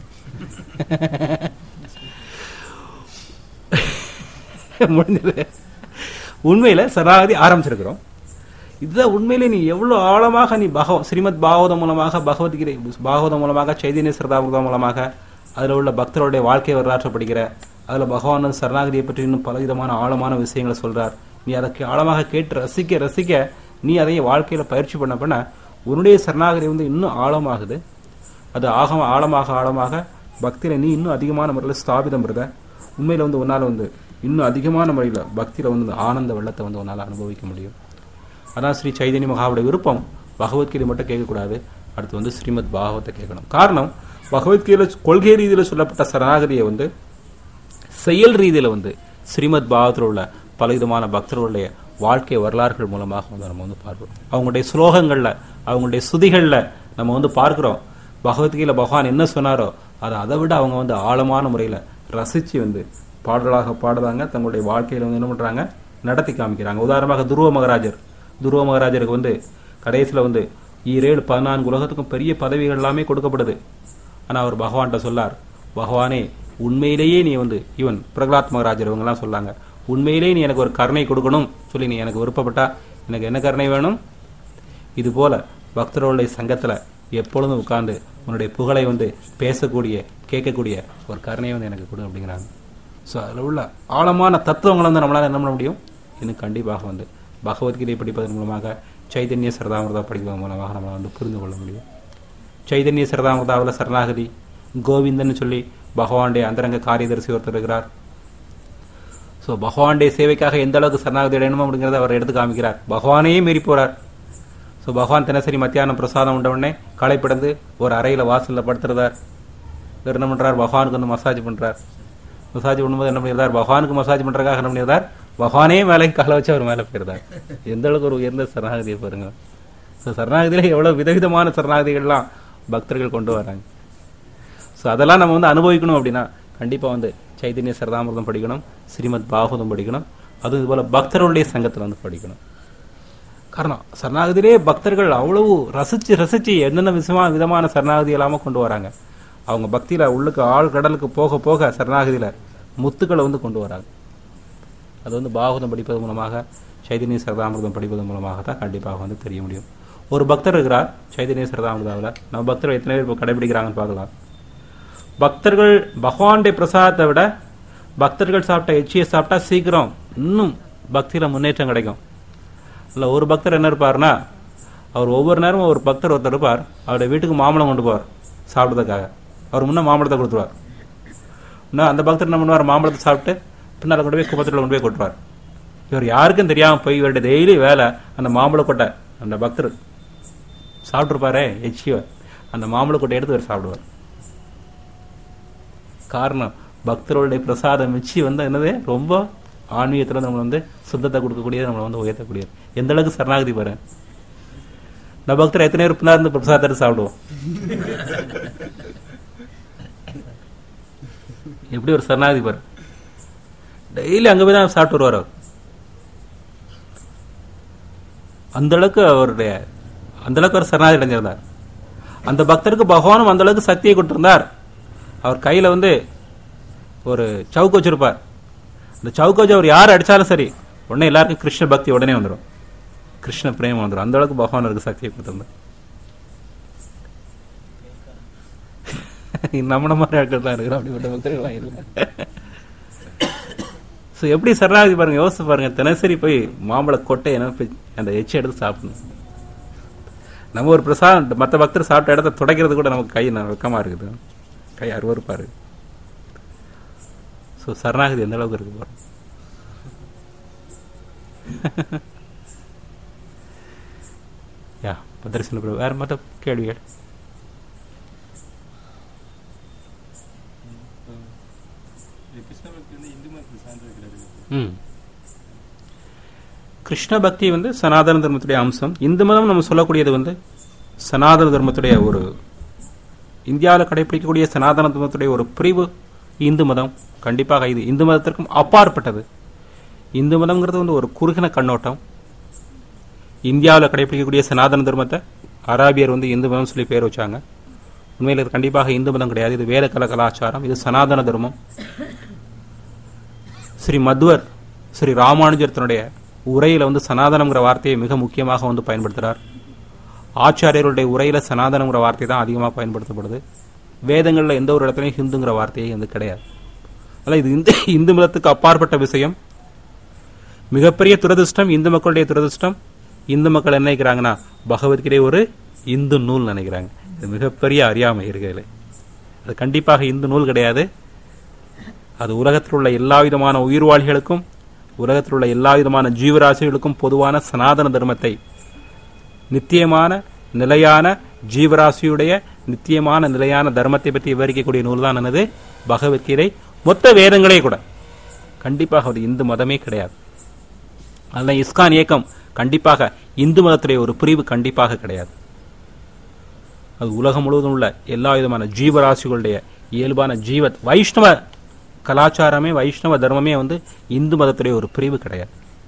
முடிஞ்சது. உண்மையில சரணாகதி ஆரம்பிச்சிருக்கிறோம். இதுதான் உண்மையிலே நீ எவ்வளவு ஆழமாக நீ ஸ்ரீமத் பாகவதம் மூலமாக, பகவத்கீதை பாகவதம் மூலமாக, சைதன்ய சரிதாமிரதம் மூலமாக அதுல உள்ள பக்தருடைய வாழ்க்கை வரலாற்றை படிக்கிற, அதுல பகவான் சரணாகதியை பற்றி இன்னும் பலவிதமான ஆழமான விஷயங்களை சொல்றார். நீ அதை ஆழமாக கேட்டு ரசிக்க ரசிக்க நீ அதை வாழ்க்கையில பயிற்சி பண்ண உன்னுடைய சரணாகதி இன்னும் ஆழமாகுது. அது ஆழமாக பக்தியில நீ இன்னும் அதிகமான முறையில் ஸ்தாபிதம் இருக்க. உண்மையில உன்னால இன்னும் அதிகமான முறையில் பக்தியில ஆனந்த வெள்ளத்தை உன்னால் அனுபவிக்க முடியும். அதான் ஸ்ரீ சைதன்ய மகாவுடைய விருப்பம். பகவத்கீதை மட்டும் கேட்கக்கூடாது, அடுத்து ஸ்ரீமத் பாகவத்தை கேட்கணும். காரணம், பகவத்கீதை கொள்கை ரீதியில் சொல்லப்பட்ட சரணாகதியை செயல் ரீதியில ஸ்ரீமத் பாகவத்தில் உள்ள பலவிதமான பக்தர்களுடைய வாழ்க்கை வரலாறுகள் மூலமாக நம்ம பார்க்கிறோம். அவங்களுடைய ஸ்லோகங்கள்ல, அவங்களுடைய சுதிகள்ல நம்ம பார்க்கிறோம். பகவத்கீதையில பகவான் என்ன சொன்னாரோ அதை விட அவங்க ஆழமான முறையில ரசிச்சு பாடலாக பாடுறாங்க. தங்களுடைய வாழ்க்கையில என்ன பண்றாங்க, நடத்தி காமிக்கிறாங்க. உதாரணமாக துருவ மகாராஜருக்கு கடைசியில 7-14 உலகத்துக்கும் பெரிய பதவிகள் எல்லாமே கொடுக்கப்படுது. ஆனா அவர் பகவான்கிட்ட சொல்லார், பகவானே உண்மையிலேயே நீ இவன் பிரகலாத் மகாராஜர் இவங்க எல்லாம் சொல்லாங்க, உண்மையிலே நீ எனக்கு ஒரு கருணை கொடுக்கணும் சொல்லி நீ எனக்கு விருப்பப்பட்டா எனக்கு என்ன கருணை வேணும்? இது போல பக்தர்களுடைய சங்கத்துல எப்பொழுதும் உட்கார்ந்து உன்னுடைய புகழை வந்து பேசக்கூடிய கேட்கக்கூடிய ஒரு கருணையை வந்து எனக்கு கொடு அப்படிங்கிறாங்க. ஸோ அதில் உள்ள ஆழமான தத்துவங்களை வந்து நம்மளால என்ன பண்ண முடியும்? இன்னும் கண்டிப்பாக வந்து பகவத்கீதை படிப்பதன் மூலமாக, சைதன்ய சரதாமிரதா படிப்பதன் மூலமாக நம்மளை வந்து புரிந்து கொள்ள முடியும். சைதன்ய சரதாமிரதாவில் சரணாகதி கோவிந்தன் சொல்லி பகவானுடைய அந்தரங்க காரியதரிசி ஒருத்தர் இருக்கிறார். ஸோ பகவானுடைய சேவைக்காக எந்த அளவுக்கு சரணாகதி அடையணுமோ அப்படிங்கிறத அவர் எடுத்து காமிக்கிறார். பகவானையே மீறி போறார். ஸோ பகவான் தினசரி மத்தியானம் பிரசாதம் உண்டவுடனே களைப்படைந்து ஒரு அறையில் வாசலில் படுத்துறதார். இவர் என்ன பண்றார்? பகவானுக்கு வந்து மசாஜ் பண்றார். மசாஜ் பண்ணும்போது என்ன பண்ணியிருந்தார்? பகவானுக்கு மசாஜ் பண்றதுக்காக என்ன பண்ணியிருந்தார்? பகவானே மேலே காலை வச்சு அவர் மேலே போயிருந்தார். எந்த அளவுக்கு ஒரு உயர்ந்த சரணாகதியை பாருங்க. ஸோ சரணாகதியில எவ்வளவு விதவிதமான சரணாகதிகள்லாம் பக்தர்கள் கொண்டு வராங்க. ஸோ அதெல்லாம் நம்ம வந்து அனுபவிக்கணும் அப்படின்னா கண்டிப்பா வந்து சைதன்ய சரதாமிரதம் படிக்கணும், ஸ்ரீமத் பாகவதம் படிக்கணும், அதுவும் இது போல பக்தர்களுடைய சங்கத்தில் வந்து படிக்கணும். காரணம் சரணாகதியிலே பக்தர்கள் அவ்வளவு ரசிச்சு என்னென்ன விதமான சரணாகதி எல்லாம கொண்டு வராங்க. அவங்க பக்தியில உள்ளுக்கு ஆழ்கடலுக்கு போக போக சரணாகதியில முத்துக்களை வந்து கொண்டு வராங்க. அது வந்து பாகவதம் படிப்பது மூலமாக, சைதன்ய சரதாமிரதம் படிப்பதன் மூலமாக தான் கண்டிப்பாக வந்து தெரிய முடியும். ஒரு பக்தர் இருக்கிறார் சைதன்ய சரதாமிரதாவில். நம்ம பக்தர்கள் எத்தனை பேர் இப்போ கடைபிடிக்கிறாங்கன்னு பார்க்கலாம். பக்தர்கள் பகவானுடைய பிரசாதத்தை விட பக்தர்கள் சாப்பிட்ட எச்சியை சாப்பிட்டா சீக்கிரம் இன்னும் பக்தியில முன்னேற்றம் கிடைக்கும். இல்லை ஒரு பக்தர் என்ன இருப்பார்னா, அவர் ஒவ்வொரு நேரமும் ஒரு பக்தர் ஒருத்தர் இருப்பார், அவருடைய வீட்டுக்கு மாம்பழம் கொண்டு போவார் சாப்பிட்றதுக்காக. அவர் முன்னே மாம்பழத்தை கொடுத்துருவார். இன்னும் அந்த பக்தர் என்ன பண்ணுவார்? மாம்பழத்தை சாப்பிட்டு பின்னால் கொண்டு போய் குப்பத்தில் கொண்டு போய் கொட்டுவார். இவர் யாருக்கும் தெரியாம போய் இவருடைய டெய்லி வேலை அந்த மாம்பழ கொட்டை அந்த பக்தர் சாப்பிட்டுருப்பாரே எச்சியோ, அந்த மாம்பழ கொட்டை எடுத்து அவர் சாப்பிடுவார். காரணம் பக்தர்களுடைய பிரசாதம் மிச்சி வந்து என்னது ரொம்ப ஆன்மீகத்துல நம்ம வந்து சுத்தத்தை கொடுக்கக்கூடியது, நம்மளை வந்து உயர்த்தக்கூடியது. எந்த அளவுக்கு சரணாகதி பாரு. இந்த பக்தர் எத்தனை பேர் பின்னா இருந்து பிரசாதத்தை சாப்பிடுவோம்? எப்படி ஒரு சரணாகதி பாரு. டெய்லி அங்க போய் தான் சாப்பிட்டு வருவார் அவர். அந்த அளவுக்கு ஒரு சரணாகதி அடைஞ்சிருந்தார். அந்த பக்தருக்கு பகவானும் அந்த அளவுக்கு சக்தியை கொடுத்திருந்தார். அவர் கையில வந்து ஒரு சவுக்கு வச்சிருப்பார். அந்த சவுக்கு வச்சு அவர் யார் அடிச்சாலும் சரி உடனே எல்லாருக்கும் கிருஷ்ண பக்தி உடனே வந்துடும், கிருஷ்ண பிரேமம் வந்துடும். அந்த அளவுக்கு பகவான் அவருக்கு சக்தியை கொடுத்திருந்தார். நம்மள மாதிரி ஆட்கள் தான் இருக்கிறோம், அப்படிப்பட்ட பக்தர்கள்லாம் இல்லை. ஸோ எப்படி சரணாகதி பாருங்க, யோசிச்சு பாருங்க. தினசரி போய் மாம்பழ கொட்டை அந்த எச்சி எடுத்து சாப்பிடணும். நம்ம ஒரு பிரசாதம் மற்ற பக்தர் சாப்பிட்ட இடத்த துடைக்கிறது கூட நமக்கு கை வெக்கமா இருக்குது, கை அருவருப்பா இருக்கு. ஸோ சரணாகதி எந்த அளவுக்கு இருக்கு பாருங்க. யா பத்திரசன வேற மற்ற கேள்விகள்? கிருஷ்ண பக்தி வந்து சனாதன தர்மத்துடைய அம்சம். இந்து மதம் நம்ம சொல்லக்கூடியது வந்து சனாதன தர்மத்துடைய ஒரு இந்தியாவில் கடைபிடிக்கக்கூடிய சனாதன தர்மத்துடைய ஒரு பிரிவு இந்து மதம். கண்டிப்பாக இது இந்து மதத்திற்கும் அப்பாற்பட்டது. இந்து மதம்ங்கிறது வந்து ஒரு குறுகின கண்ணோட்டம். இந்தியாவில் கடைபிடிக்கக்கூடிய சனாதன தர்மத்தை அராபியர் வந்து இந்து மதம் சொல்லி பேர் வச்சாங்க. உண்மையில் இது கண்டிப்பாக இந்து மதம் கிடையாது. இது வேத கலாச்சாரம், இது சனாதன தர்மம். ஸ்ரீ மத்வர் ஸ்ரீ ராமானுஜர் தன்னுடைய உரையில வந்து சனாதனம்ங்கிற வார்த்தையை மிக முக்கியமாக வந்து பயன்படுத்துறார். ஆச்சாரியர்களுடைய உரையில சனாதனம்ங்கிற வார்த்தை தான் அதிகமாக பயன்படுத்தப்படுது. வேதங்கள்ல எந்த ஒரு இடத்துலையும் ஹிந்துங்கிற வார்த்தையே வந்து கிடையாது. அதனால இது இந்து மதத்துக்கு அப்பாற்பட்ட விஷயம். மிகப்பெரிய துரதிருஷ்டம், இந்து மக்களுடைய துரதிருஷ்டம். இந்து மக்கள் என்ன நினைக்கிறாங்கன்னா பகவத்கீதை ஒரு இந்து நூல் நினைக்கிறாங்க. இது மிகப்பெரிய அறியாமை இருக்கிறது. அது கண்டிப்பாக இந்து நூல் கிடையாது. அது உலகத்தில் உள்ள எல்லா விதமான உயிர்வாழிகளுக்கும், உலகத்தில் உள்ள எல்லா விதமான ஜீவராசிகளுக்கும் பொதுவான சனாதன தர்மத்தை, நித்தியமான நிலையான ஜீவராசியுடைய நித்தியமான நிலையான தர்மத்தை பற்றி விவரிக்கக்கூடிய நூல் தான் என்னது பகவத்கீதை. மொத்த வேதங்களே கூட கண்டிப்பாக அது இந்து மதமே கிடையாது. அதனால இஸ்கான் இயக்கம் கண்டிப்பாக இந்து மதத்துடைய ஒரு பிரிவு கண்டிப்பாக கிடையாது. அது உலகம் முழுவதும் உள்ள எல்லா விதமான ஜீவராசிகளுடைய இயல்பான வைஷ்ணவ கலாச்சாரமே, வைஷ்ணவ தர்மமே வந்து இந்து மதத்துடைய ஒரு பிரிவு கிடையாது.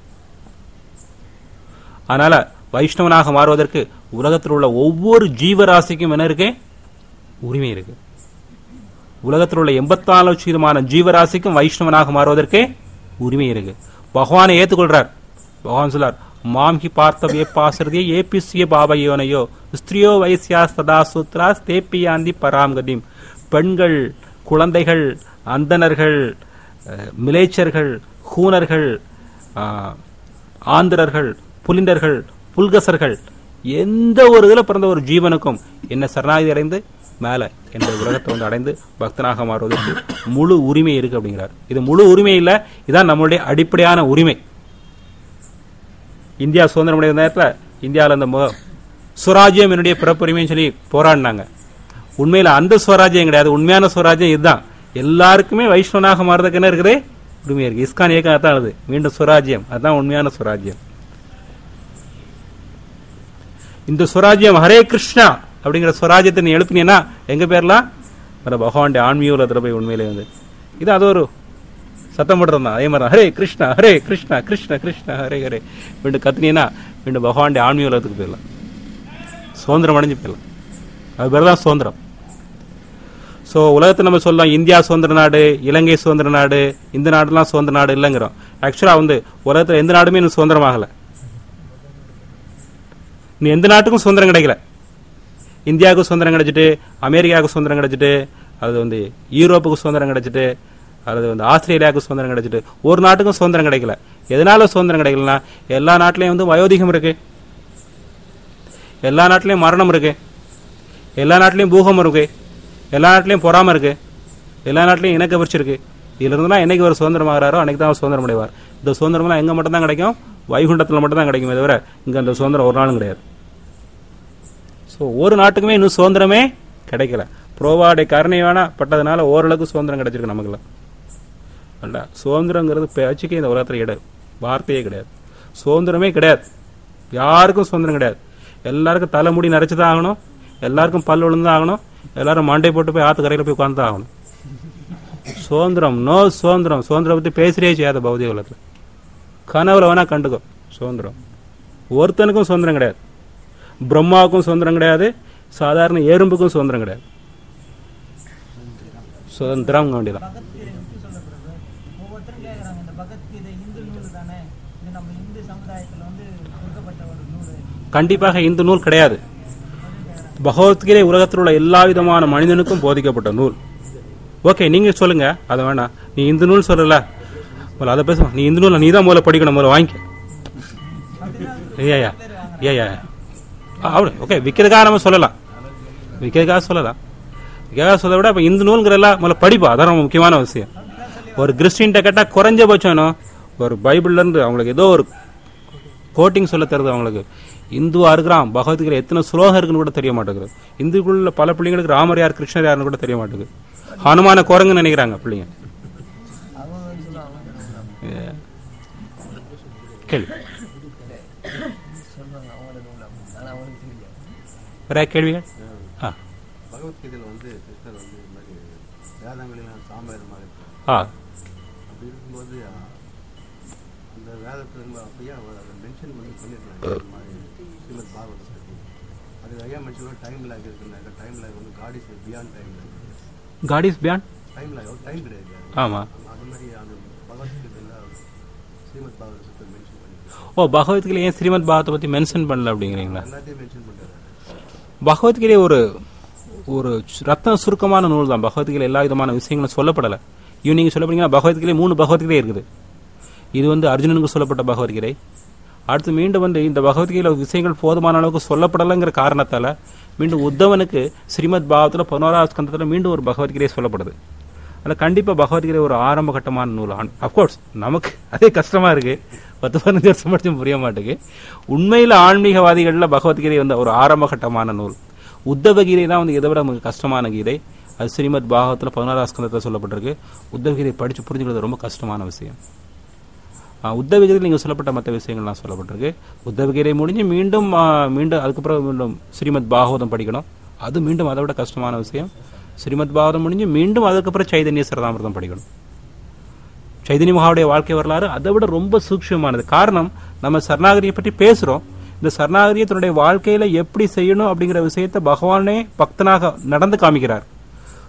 அதனால வைஷ்ணவனாக மாறுவதற்கு உலகத்தில் உள்ள ஒவ்வொரு ஜீவராசிக்கும் என்ன இருக்கு? உரிமை இருக்கு. உலகத்தில் உள்ள 84 ஜீவராசிக்கும் வைஷ்ணவனாக மாறுவதற்கு உரிமை இருக்கு. பகவானை ஏத்துக்கொள்றார். பகவான் சொல்லார், மாம்ஹி பார்த்தவே பாசறதே ஏபிசிய பாபயோனையோ ஸ்திரியோ வைசியா சதா சூத்ரா தேப்பியாந்தி பராம்கதிம். பெண்கள், குழந்தைகள், அந்தணர்கள், மிலேச்சர்கள், ஹூனர்கள், ஆந்திரர்கள், புலிண்டர்கள், புல்கசர்கள், எந்த ஒரு இதில் பிறந்த ஒரு ஜீவனுக்கும் என்ன சரணாகதி அடைந்து மேல என்ற உலகத்தை வந்து அடைந்து பக்தனாக மாறுவதற்கு முழு உரிமை இருக்கு அப்படிங்கிறார். இது முழு உரிமை இல்ல, இதான் நம்மளுடைய அடிப்படையான உரிமை. இந்தியா சுதந்திரம் அடைந்த நேரத்தில் இந்தியாவில் அந்த சுவராஜ்யம் என்னுடைய பிறப்புரிமைன்னு சொல்லி போராடினாங்க. உண்மையில அந்த சுவராஜ்யம் கிடையாது, உண்மையான சுவராஜ்யம் இதுதான். எல்லாருக்குமே வைஷ்ணவனாக மாறுறதுக்கு என்ன இருக்குது? உரிமை இருக்கு. இஸ்கான் இயக்கம் அதான் அது, மீண்டும் சுவராஜ்யம், அதுதான் உண்மையான சுவராஜ்யம். இந்த சுவராஜ்யம் ஹரே கிருஷ்ணா அப்படிங்கிற சுவராஜ்யத்தை நீ எழுப்பினீங்கன்னா எங்க பேர்லாம் பகவானுடைய ஆன்மீக உலகத்துல போய் உண்மையிலே வந்து இது அது ஒரு சத்தம் போடுறது தான். அதே மாதிரி ஹரே கிருஷ்ணா ஹரே கிருஷ்ணா கிருஷ்ண கிருஷ்ணா ஹரே ஹரே மீண்டும் கத்துனீங்கன்னா மீண்டும் பகவானுடைய ஆன்மீக உலகத்துக்கு போயிடலாம், சுதந்திரம் அடைஞ்சு போயிடலாம். அது பேர் தான் சுதந்திரம். ஸோ உலகத்தை நம்ம சொல்லலாம் இந்தியா சுதந்திர நாடு, இலங்கை சுதந்திர நாடு, இந்த நாடுலாம் சுதந்திர நாடு இல்லைங்கிறோம். ஆக்சுவலா வந்து உலகத்துல எந்த நாடுமே இன்னும் சுதந்திரம் ஆகல. நீ எந்த நாட்டுக்கும் சுதந்திரம் கிடைக்கல. இந்தியாவுக்கு சுதந்திரம் கிடைச்சிட்டு, அமெரிக்காவுக்கு சுதந்திரம் கிடைச்சிட்டு, அது வந்து யூரோப்புக்கு சுதந்திரம் கிடைச்சிட்டு, அது வந்து ஆஸ்திரேலியாவுக்கு சுதந்திரம் கிடைச்சிட்டு, ஒரு நாட்டுக்கும் சுதந்திரம் கிடைக்கல. எதனால சுதந்திரம் கிடைக்கலன்னா எல்லா நாட்டிலையும் வந்து வயோதிகம் இருக்கு, எல்லா நாட்டிலையும் மரணம் இருக்கு, எல்லா நாட்டிலையும் பூகம்பம் இருக்கு, எல்லா நாட்டிலையும் பொறாம இருக்கு, எல்லா நாட்டிலையும் இணக்க பிரிச்சு இருக்கு. இதுல இருந்துலாம் என்னைக்கு ஒரு சுதந்திரம் ஆகிறாரோ அன்னைக்கு தான் சுதந்திரம் அடைவார். இந்த சுதந்திரம்லாம் எங்க மட்டும் தான் கிடைக்கும்? வைகுண்டத்தில் மட்டும் தான் கிடைக்குமே தவிர இங்க அந்த சுதந்திரம் ஒரு நாளும் கிடையாது. ஸோ ஒரு நாட்டுக்குமே இன்னும் சுதந்திரமே கிடைக்கல. புரோவாடைய கருணை வேணா பட்டதுனால ஓரளவுக்கு சுதந்திரம் கிடைச்சிருக்கு நமக்குலாம். அல்ல, சுதந்திரங்கிறது பேச்சுக்கே இந்த உலகத்தில் கிடையாது, வார்த்தையே கிடையாது. சுதந்திரமே கிடையாது, யாருக்கும் சுதந்திரம் கிடையாது. எல்லாருக்கும் தலைமுடி நரைச்சுதான் ஆகணும், எல்லாருக்கும் பல் விழுந்துதான் ஆகணும், எல்லாரும் மண்டை போட்டு போய் ஆத்து கரையில் போய் உட்காந்து ஆகணும். சுதந்திரம் நோ சுதந்திரம். சுதந்திரம் பத்தி பேசுறே செய்யாத பௌதிக உலகத்தில். கனவுல வேணா கண்டுக்கோ. சுதந்திரம் ஒருத்தனுக்கும் சுதந்திரம் கிடையாது. பிரம்மாவுக்கும் சுதந்திரம் கிடையாது, சாதாரண எறும்புக்கும் சுதந்திரம் கிடையாது. சுதந்திரம் வேண்டியதான். கண்டிப்பாக இந்த நூல் கிடையாது. பகவத்கீதை உலகத்தில் உள்ள எல்லா விதமான மனிதனுக்கும் போதிக்கப்பட்ட நூல். ஓகே, நீங்க சொல்லுங்க, அதை வேணாம். நீ இந்த நூல் சொல்லல, அதை பேசுவோம். நீ இந்த நூல் நீ தான் முதல்ல படிக்கணும், முதல்ல வாங்கிக்க. ஏயா ஏயா அப்படி ஓகே, விற்கிறதுக்காக நம்ம சொல்லலாம், விற்கிறதுக்காக சொல்லலாம். விற்கிறதுக்காக சொல்ல விட இப்போ இந்த நூல்ங்கிறலாம் முதல்ல படிப்பா, அதான் ரொம்ப முக்கியமான விஷயம். ஒரு கிறிஸ்டின்ட்ட கேட்டால் குறைஞ்சபட்சம் ஒரு பைபிள்ல இருந்து அவங்களுக்கு ஏதோ ஒரு கோட்டிங் சொல்ல தருது. அவங்களுக்கு இந்துவா இருக்கிறான், பகவத்கீதை எத்தனை ஸ்லோகம் இருக்குன்னு கூட தெரிய மாட்டேங்குது. இந்துக்குள்ள பல பிள்ளைங்களுக்கு ராமர் யார் கிருஷ்ணர் யாருன்னு கூட தெரிய மாட்டேங்குது. ஹனுமான குரங்குன்னு நினைக்கிறாங்க பிள்ளைங்க. கேள்வி வேற கேள்விகள்? பகவத்கீதையில வந்து கிருஷ்ணர் வந்து இந்த மாதிரி வேதங்களில் சாமவேதமாக அப்படி இருக்கும்போது அந்த வேதத்தில் அப்படியே மென்ஷன் பண்ணியிருக்காங்க ஸ்ரீமத் பாகவதத்தை. அது ஐயா மென்ஷன் டைம் லேக் இருக்குன்னாங்க. டைம் லேக் வந்து God is beyond time lag. God is beyond time lag, time கிடையாது. ஆமா, அது மாதிரி அந்த பகவத்கீதையில ஸ்ரீமத் பாகவதத்தை மென்ஷன் பண்ணிருக்காங்க. ஓ, பகவத்கீதை ஏன் ஸ்ரீமத் பாகவத்தை பத்தி மென்ஷன் பண்ணல அப்படிங்கிறீங்களா? எல்லாத்தையும் மென்ஷன் பண்றாரு. பகவத்கீதை ஒரு ஒரு ரத்ன சுருக்கமான நூல் தான். பகவத்கீதை எல்லா விதமான விஷயங்களும் சொல்லப்படலை. இவன் நீங்க சொல்ல போனீங்கன்னா பகவத்கீதை 3 பகவத்கீதை இருக்குது. இது வந்து அர்ஜுனனுக்கு சொல்லப்பட்ட பகவத்கீதை. அடுத்து மீண்டும் வந்து இந்த பகவத்கீதையில விஷயங்கள் போதுமான அளவுக்கு சொல்லப்படலைங்கிற காரணத்தால மீண்டும் உத்தவனுக்கு ஸ்ரீமத் பாகவத்துல 11வது ஸ்கந்தத்துல மீண்டும் ஒரு பகவத்கீதை சொல்லப்படுது. அதில் கண்டிப்பா பகவத்கீதை ஒரு ஆரம்ப கட்டமான நூல். அப்கோர்ஸ் நமக்கு அதே கஷ்டமா இருக்கு, 10-15 வருஷம் படிச்சும் புரிய மாட்டேங்குது. உண்மையில ஆன்மீகவாதிகள்ல பகவத்கீதை வந்து ஒரு ஆரம்ப கட்டமான நூல். உத்தவகீதை தான் வந்து இதை விட நமக்கு கஷ்டமான கீதை. அது ஸ்ரீமத் பாகவத்துல 16வது ஸ்கந்தத்துல சொல்லப்பட்டிருக்கு. உத்தவகீதை படிச்சு புரிஞ்சுக்கிறது ரொம்ப கஷ்டமான விஷயம். உத்தவகீதையில் நீங்க சொல்லப்பட்ட மற்ற விஷயங்கள்லாம் சொல்லப்பட்டிருக்கு. உத்தவகீதை முடிஞ்சு மீண்டும் அதுக்கப்புறம் மீண்டும் ஸ்ரீமத் பாகவதம் படிக்கணும். அது மீண்டும் அதை விட கஷ்டமான விஷயம். ஸ்ரீமத் பாகவதம் முடிஞ்சு மீண்டும் அதுக்கப்புறம் சைதன்ய சரிதாமிர்தம் படிக்கணும். சைதன்ய மகாவுடைய வாழ்க்கை வரலாறு அதை விட ரொம்ப சூக்ஷ்மமானது. காரணம், நம்ம சரணாகதியை பற்றி பேசுறோம். இந்த சரணாகதியை தன்னுடைய வாழ்க்கையில எப்படி செய்யணும் அப்படிங்கிற விஷயத்த பகவானே பக்தனாக நடந்து காமிக்கிறார்.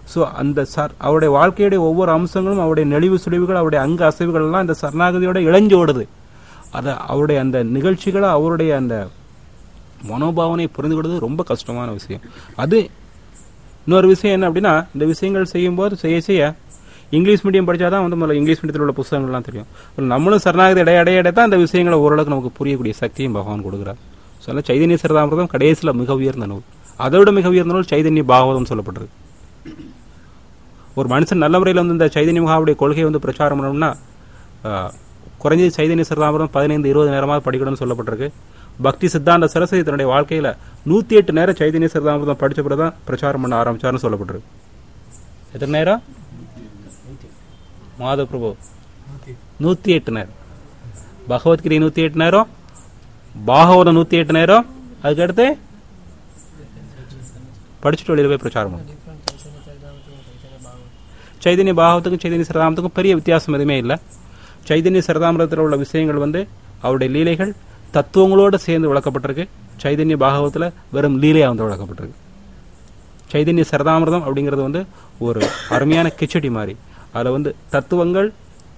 ஸோ அந்த அவருடைய வாழ்க்கையுடைய ஒவ்வொரு அம்சங்களும், அவருடைய நெளிவு சுழிவுகள், அவருடைய அங்க அசைவுகள் எல்லாம் இந்த சரணாகதியோட இளைஞ்சோடுது. அதை அவருடைய அந்த நிகழ்ச்சிகளை, அவருடைய அந்த மனோபாவனை புரிந்து கொள்வது ரொம்ப கஷ்டமான விஷயம். அது இன்னொரு விஷயம் என்ன அப்படின்னா, இந்த விஷயங்கள் செய்யும்போது செய்ய இங்கிலீஷ் மீடியம் படித்தாதான் வந்து முதல்ல இங்கிலீஷ் மீடியத்தில் உள்ள புத்தகங்கள்லாம் தெரியும். நம்மளும் சரணாகதி அடைய தான் இந்த விஷயங்களை ஓரளவுக்கு நமக்கு புரியக்கூடிய சக்தியும் பகவான் கொடுக்குறார். ஸோ அதனால் சைதன்ய சரிதாமிரதம் கடைசியில் மிக உயர்ந்த நூல். அதை விட மிக உயர்ந்த நூல் சைதன்ய பாகவதம் சொல்லப்படுறது. ஒரு மனுஷன் நல்ல முறையில் வந்து இந்த சைதன்ய மகாவுடைய கொள்கையை வந்து பிரச்சாரம் பண்ணணும்னா குறைஞ்சது சைதன்ய சரிதாமிரதம் 15-20 நேரமாக படிக்கணும்னு சொல்லப்பட்டிருக்கு. பக்தி சித்தாந்த சரஸ்வதி தன்னுடைய வாழ்க்கையில் 108 நேரம் சைதன்ய சரிதாமிரதம் படித்த பிறகு தான் பிரச்சாரம் பண்ண ஆரம்பிச்சார்னு சொல்லப்பட்டிருக்கு. எத்தனை நேரம்? மாதவ பிரபு 108 நேரம், பகவத்கீதை 108 நேரம், பாகவதம் 108 நேரம், அதுக்கடுத்து படிச்சுட்டு வெளியில் போய் பிரச்சாரம் பண்ணும். சைதன்ய பாகவத்துக்கும் சைதன்ய சரிதாமிரத்துக்கும் பெரிய வித்தியாசம் எதுவுமே இல்லை. சைதன்ய சரிதாமிரத்தில் உள்ள விஷயங்கள் வந்து அவருடைய லீலைகள் தத்துவங்களோடு சேர்ந்து விளக்கப்பட்டிருக்கு. சைதன்ய பாகவத்தில் வெறும் லீலையாக வந்து விளக்கப்பட்டிருக்கு. சைதன்ய சரிதாமிரதம் அப்படிங்கிறது வந்து ஒரு அருமையான கிச்சடி மாதிரி. அதில் வந்து தத்துவங்கள்,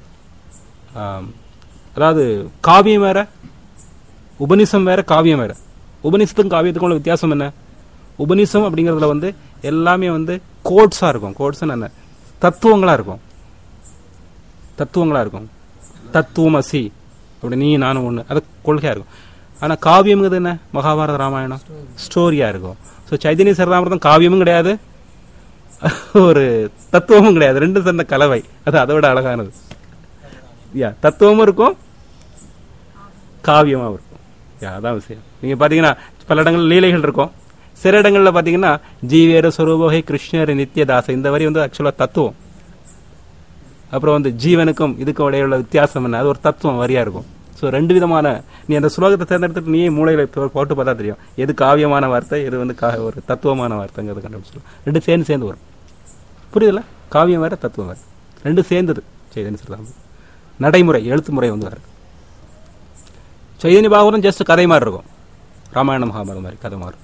அதாவது காவியம் வேற, உபநிஷம் வேற, காவியம் வேற. உபநிஷத்துக்கும் காவியத்துக்கும் உள்ள வித்தியாசம் என்ன? உபநிஷம் அப்படிங்கிறதுல வந்து எல்லாமே வந்து கோட்ஸாக இருக்கும். கோட்ஸ்ன்னு என்ன? தத்துவங்களாக இருக்கும். தத்துவமசி அப்படி நீ நானும் ஒன்று, அது கொள்கையாக இருக்கும். ஆனால் காவியம்ங்கிறது என்ன? மகாபாரத ராமாயணம் ஸ்டோரியாக இருக்கும். ஸோ சைதன்ய சரிதாமிரதம் காவியமும் கிடையாது, ஒரு தத்துவமும் கிடையாது, ரெண்டும் சேர்ந்த கலவை. அது அதை விட அழகானது. தத்துவமும் இருக்கும், காவியமாகவும் இருக்கும். அதான் விஷயம். நீங்கள் பார்த்தீங்கன்னா பல இடங்களில் லீலைகள் இருக்கும். சில இடங்களில் பார்த்தீங்கன்னா ஜீவேர சொரூபகை கிருஷ்ணர் நித்தியதாச, இந்த வரி வந்து ஆக்சுவலாக தத்துவம். அப்புறம் வந்து ஜீவனுக்கும் இதுக்கும் இடையே உள்ள வித்தியாசம் என்ன, அது ஒரு தத்துவம் வரியா இருக்கும். ஸோ ரெண்டு விதமான, நீ அந்த ஸ்லோகத்தை தேர்ந்தெடுத்துட்டு நீயே மூளையில போட்டு பார்த்தா தெரியும் எது காவியமான வார்த்தை, எது வந்து ஒரு தத்துவமான வார்த்தைங்கிறது கண்டுபிடிச்சிடும். ரெண்டு சேர்ந்து வரும். புரியுதுல்ல? காவியம் வேற, தத்துவம் வேற, ரெண்டு சேர்ந்தது சைதன்ய சரிதாமிரதம். நடைமுறை எழுத்து முறை வந்து வேற. சைதன்ய பாகவதம் ஜஸ்ட் கதை மாதிரி இருக்கும், ராமாயண மகாபாரதம் மாதிரி கதை மாதிரி.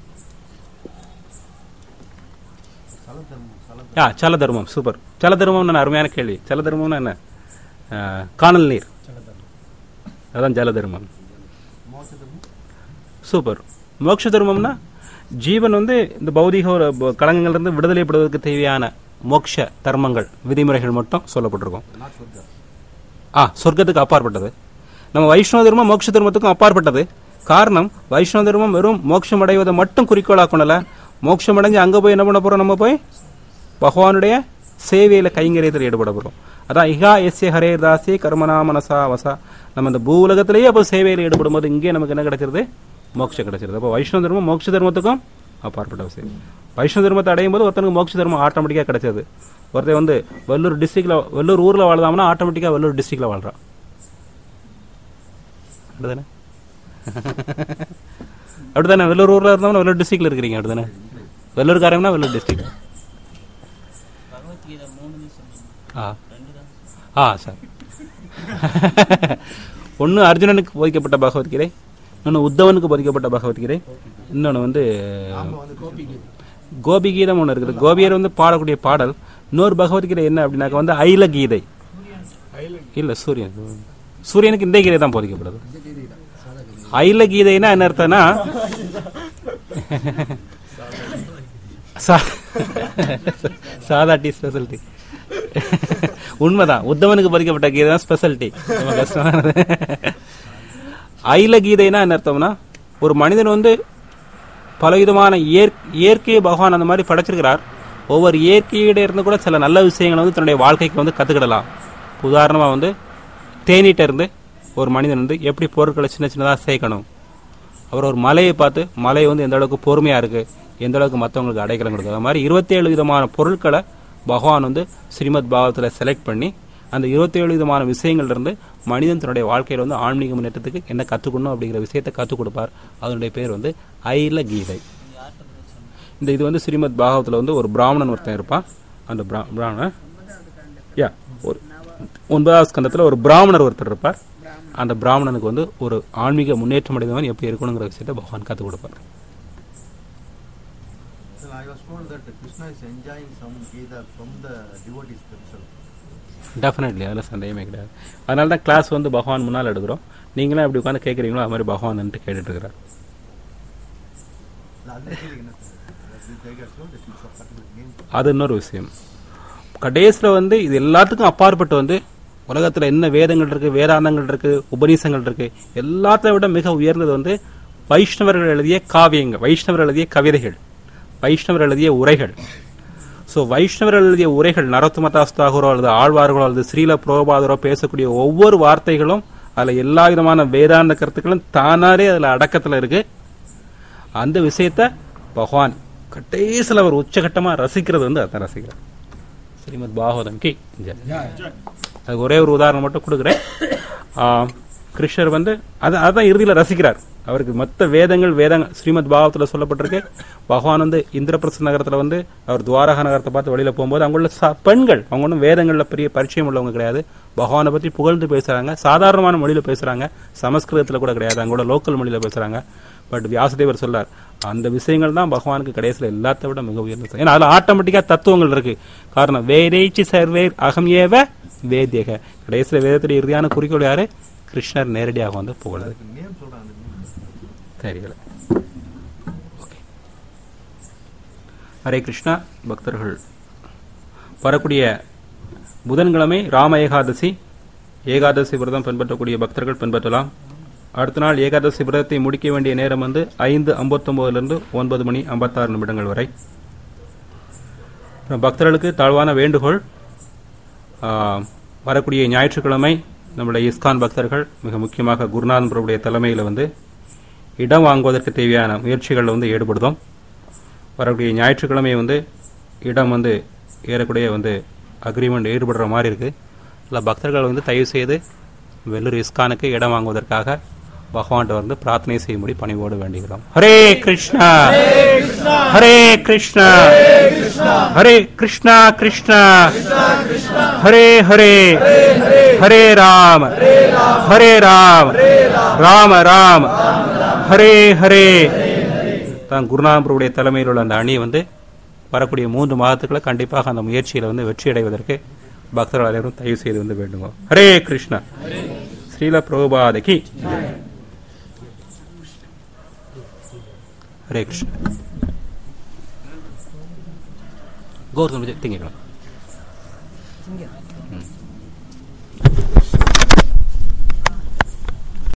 சல தர்மம் சூப்பர். சல தர்மம் அருமையான கேள்வி. சல தர்மம்னா என்ன? காணல் நீர், அதான் ஜல தர்மம். சூப்பர். மோட்ச தர்மம்னா ஜீவன் வந்து இந்த பௌதிக களங்கள்ல இருந்து விடுதலைப்படுவதற்கு தேவையான மோட்ச தர்மங்கள், விதிமுறைகள் மட்டும் சொல்லப்பட்டிருக்கும். சொர்க்கத்துக்கு அப்பாற்பட்டது. நம்ம வைஷ்ணவ தர்மம் மோட்ச தர்மத்துக்கும் அப்பாற்பட்டது. காரணம், வைஷ்ணவ தர்மம் வெறும் மோட்சம் அடைவதை மட்டும் குறிக்கோளாக கொண்டல. மோட்சம் அடைஞ்சு அங்கே போய் என்ன பண்ண போறோம்? நம்ம போய் பகவானுடைய சேவையில கைங்கரியத்தில் ஈடுபட போறோம். அதான் இஹா எஸ்ய ஹரே தாசி கர்மனா மனசா வசா. நம்ம இந்த பூ உலகத்திலேயே அப்போ சேவையில் ஈடுபடும் போது இங்கே நமக்கு என்ன கிடைச்சிருது? மோட்சம் கிடைச்சிருது. அப்போ வைஷ்ணவ தர்மம் மோட்ச தர்மத்துக்கும் அப்பாற்பட்ட விஷயம். வைஷ்ணவ தர்மத்தை அடையும் போது ஒருத்தனுக்கு மோட்ச தர்மம் ஆட்டோமேட்டிக்காக கிடைச்சது. ஒருத்தர் வந்து வெள்ளூர் டிஸ்ட்ரிக்ட்ல, வெள்ளூர் ஊர்ல வாழ்ந்தாங்கன்னா ஆட்டோமேட்டிக்கா வெள்ளூர் டிஸ்ட்ரிக்ட்ல வாழ்றான். அப்படிதானே? அப்படித்தானே? வெள்ளூர் ஊர்ல இருந்தவங்க வெள்ளூர் டிஸ்ட்ரிக்ட்ல இருக்கிறீங்க. அப்படிதானே? வெள்ளூர்காரங்கன்னா வெள்ளூர் டிஸ்ட்ரிக்ட். சார், ஒன்னு அர்ஜுனனுக்கு போதிக்கப்பட்ட பகவத்கீதை, இன்னொன்று உத்தவனுக்கு போதிக்கப்பட்ட பகவத்கீதை, இன்னொன்று வந்து கோபிகீதம் ஒன்று இருக்குது. கோபியர் வந்து பாடக்கூடிய பாடல். இன்னொரு பகவத்கீதை என்ன அப்படின்னாக்க வந்து ஐல கீதை. இல்ல, சூரியனுக்கு இந்த கீதை தான் போதிக்கப்படுது. ஐல கீதைனா என்ன அர்த்தம்னா, சாதா டீ ஸ்பெஷாலிட்டி. உண்மைதான், உத்தவனுக்கு போதிக்கப்பட்ட கீதை தான் ஸ்பெஷாலிட்டி. கஷ்டமானது. ஐல கீதைனா என்ன அர்த்தம்னா, ஒரு மனிதன் வந்து பலவிதமான இயற்கையை பகவான் அந்த மாதிரி படைச்சிருக்கிறார். ஒவ்வொரு இயற்கையிட இருந்து கூட சில நல்ல விஷயங்களை வந்து தன்னுடைய வாழ்க்கைக்கு வந்து கத்துக்கிடலாம். உதாரணமா வந்து தேனீட்ட இருந்து ஒரு மனிதன் வந்து எப்படி பொருட்களை சின்ன சின்னதாக சேர்க்கணும். அப்புறம் ஒரு மலையை பார்த்து மலை வந்து எந்த அளவுக்கு பொறுமையா இருக்கு, எந்த அளவுக்கு மற்றவங்களுக்கு அடைக்கலம் கொடுக்குது. அது மாதிரி 27 விதமான பொருட்களை பகவான் வந்து ஸ்ரீமத் பாகவத்தில் செலக்ட் பண்ணி அந்த 27 விதமான விஷயங்கள்ல இருந்து மனிதன் தன்னுடைய வாழ்க்கையில வந்து ஆன்மீக முன்னேற்றத்துக்கு என்ன கற்றுக்கணும் அப்படிங்கிற விஷயத்தை கற்றுக் கொடுப்பார். அதனுடைய பேர் வந்து ஐல கீதை. இது வந்து ஸ்ரீமத் பாகவத்தில் வந்து ஒரு பிராமணன் ஒருத்தன் இருப்பான். அந்த பிராமணன் ஒரு 9வது ஸ்கந்தத்தில் ஒரு பிராமணர் ஒருத்தர் இருப்பார். அந்த பிராமணனுக்கு வந்து ஒரு ஆன்மீக முன்னேற்றம் அடைந்தவன் எப்படி இருக்கணுங்கிற விஷயத்தை பகவான் கற்றுக் கொடுப்பார். that Krishna is enjoying some either from the devotees themselves. Definitely, அதில் சந்தேகமே கிடையாது. அதனால தான் கிளாஸ் வந்து பகவான் முன்னால் எடுக்கிறோம். நீங்களும் எப்படி உட்காந்து கேட்குறீங்களோ அது மாதிரி பகவான்ட்டு கேட்டுட்டு இருக்கிறார். அது இன்னொரு விஷயம். கடைசியில் வந்து இது எல்லாத்துக்கும் அப்பாற்பட்டு வந்து உலகத்தில் என்ன வேதங்கள் இருக்கு, வேதாந்தங்கள் இருக்கு, உபநிஷங்கள் இருக்கு, எல்லாத்தையும் விட மிக உயர்ந்தது வந்து வைஷ்ணவர்கள் எழுதிய காவியங்கள், வைஷ்ணவர் எழுதிய கவிதைகள், வைஷ்ணவர் எழுதிய உரைகள். ஸோ வைஷ்ணவர்கள் எழுதிய உரைகள், நரோத்தமதாஸ் தாகூரோ அல்லது ஆழ்வார்களோ அல்லது ஸ்ரீல புரோபாதரோ பேசக்கூடிய ஒவ்வொரு வார்த்தைகளும் அதில் எல்லா விதமான வேதாந்த கருத்துக்களும் தானாரே அதில் அடக்கத்தில் இருக்கு. அந்த விஷயத்த பகவான் கடைசியில் அவர் உச்சகட்டமாக ரசிக்கிறது வந்து அதான் ரசிக்கிறார். ஸ்ரீமத் பாகவதம் கி அது ஒரே ஒரு உதாரணம் மட்டும் கொடுக்குறேன். கிருஷ்ணர் வந்து அதான் இறுதியில் ரசிக்கிறார். அவருக்கு மற்ற வேதங்கள் ஸ்ரீமத் பாகவத்தில் சொல்லப்பட்டிருக்கு. பகவான் வந்து இந்திரபிரஸ்த நகரத்தில் வந்து அவர் துவாரகா நகரத்தை பார்த்து வெளியில் போகும்போது அங்குள்ள பெண்கள், அவங்க ஒன்றும் வேதங்களில் பெரிய பரிச்சயம் உள்ளவங்க கிடையாது, பகவானை பற்றி புகழ்ந்து பேசுகிறாங்க, சாதாரணமான மொழியில் பேசுகிறாங்க, சமஸ்கிருதத்தில் கூட கிடையாது, அங்கோட லோக்கல் மொழியில் பேசுகிறாங்க. பட் வியாசதேவர் சொல்லார், அந்த விஷயங்கள் தான் பகவானுக்கு கடைசியில் எல்லாத்த விட மிக உயர்ந்தது. ஏன்னா அதில் ஆட்டோமேட்டிக்காக தத்துவங்கள் இருக்கு. காரணம் வேதேச்சி சர்வேர் அகம் ஏவ வேதியக, கடைசியில் வேதத்துடைய இறுதியான குறிக்கோள் யாரு? கிருஷ்ணர் நேரடியாக வந்து புகழது. தெரியல. ஓகே, ஹரே கிருஷ்ணா. பக்தர்கள் வரக்கூடிய புதன்கிழமை ராம ஏகாதசி, ஏகாதசி விரதம் பின்பற்றக்கூடிய பக்தர்கள் பின்பற்றலாம். அடுத்த நாள் ஏகாதசி விரதத்தை முடிக்க வேண்டிய நேரம் வந்து 5:59 9:56 வரை. பக்தர்களுக்கு தாழ்வான வேண்டுகோள், வரக்கூடிய ஞாயிற்றுக்கிழமை நம்முடைய இஸ்கான் பக்தர்கள் மிக முக்கியமாக குருநாதன் பிரபுடைய தலைமையில் வந்து இடம் வாங்குவதற்கு தேவையான முயற்சிகளில் வந்து ஈடுபடுதோம். வரக்கூடிய ஞாயிற்றுக்கிழமை வந்து இடம் வந்து ஏறக்கூடிய வந்து அக்ரிமெண்ட் ஈடுபடுற மாதிரி இருக்கு. இல்லை பக்தர்கள் வந்து தயவு செய்து வெள்ளூர் இஸ்கானுக்கு இடம் வாங்குவதற்காக பகவான்கிட்ட வந்து பிரார்த்தனை செய்யும்படி பணிவோடு வேண்டுகிறோம். ஹரே கிருஷ்ணா ஹரே கிருஷ்ணா ஹரே கிருஷ்ணா கிருஷ்ணா ஹரே ஹரே ஹரே ராம ஹரே ராம ராம ராம ஹரே ஹரே. தான் குருநாதருடைய தலைமையில் உள்ள அந்த அணி வந்து வரக்கூடிய 3 மாதத்துக்குள்ள கண்டிப்பாக அந்த முயற்சியில வந்து வெற்றி அடைவதற்கு பக்தர்கள் அனைவரும் தயவு செய்து வந்து வேண்டுங்க. ஹரே கிருஷ்ணா. ஸ்ரீல பிரபுபாதகி. ஹரே கிருஷ்ணா. கௌதம் திங்கட்கிழமை.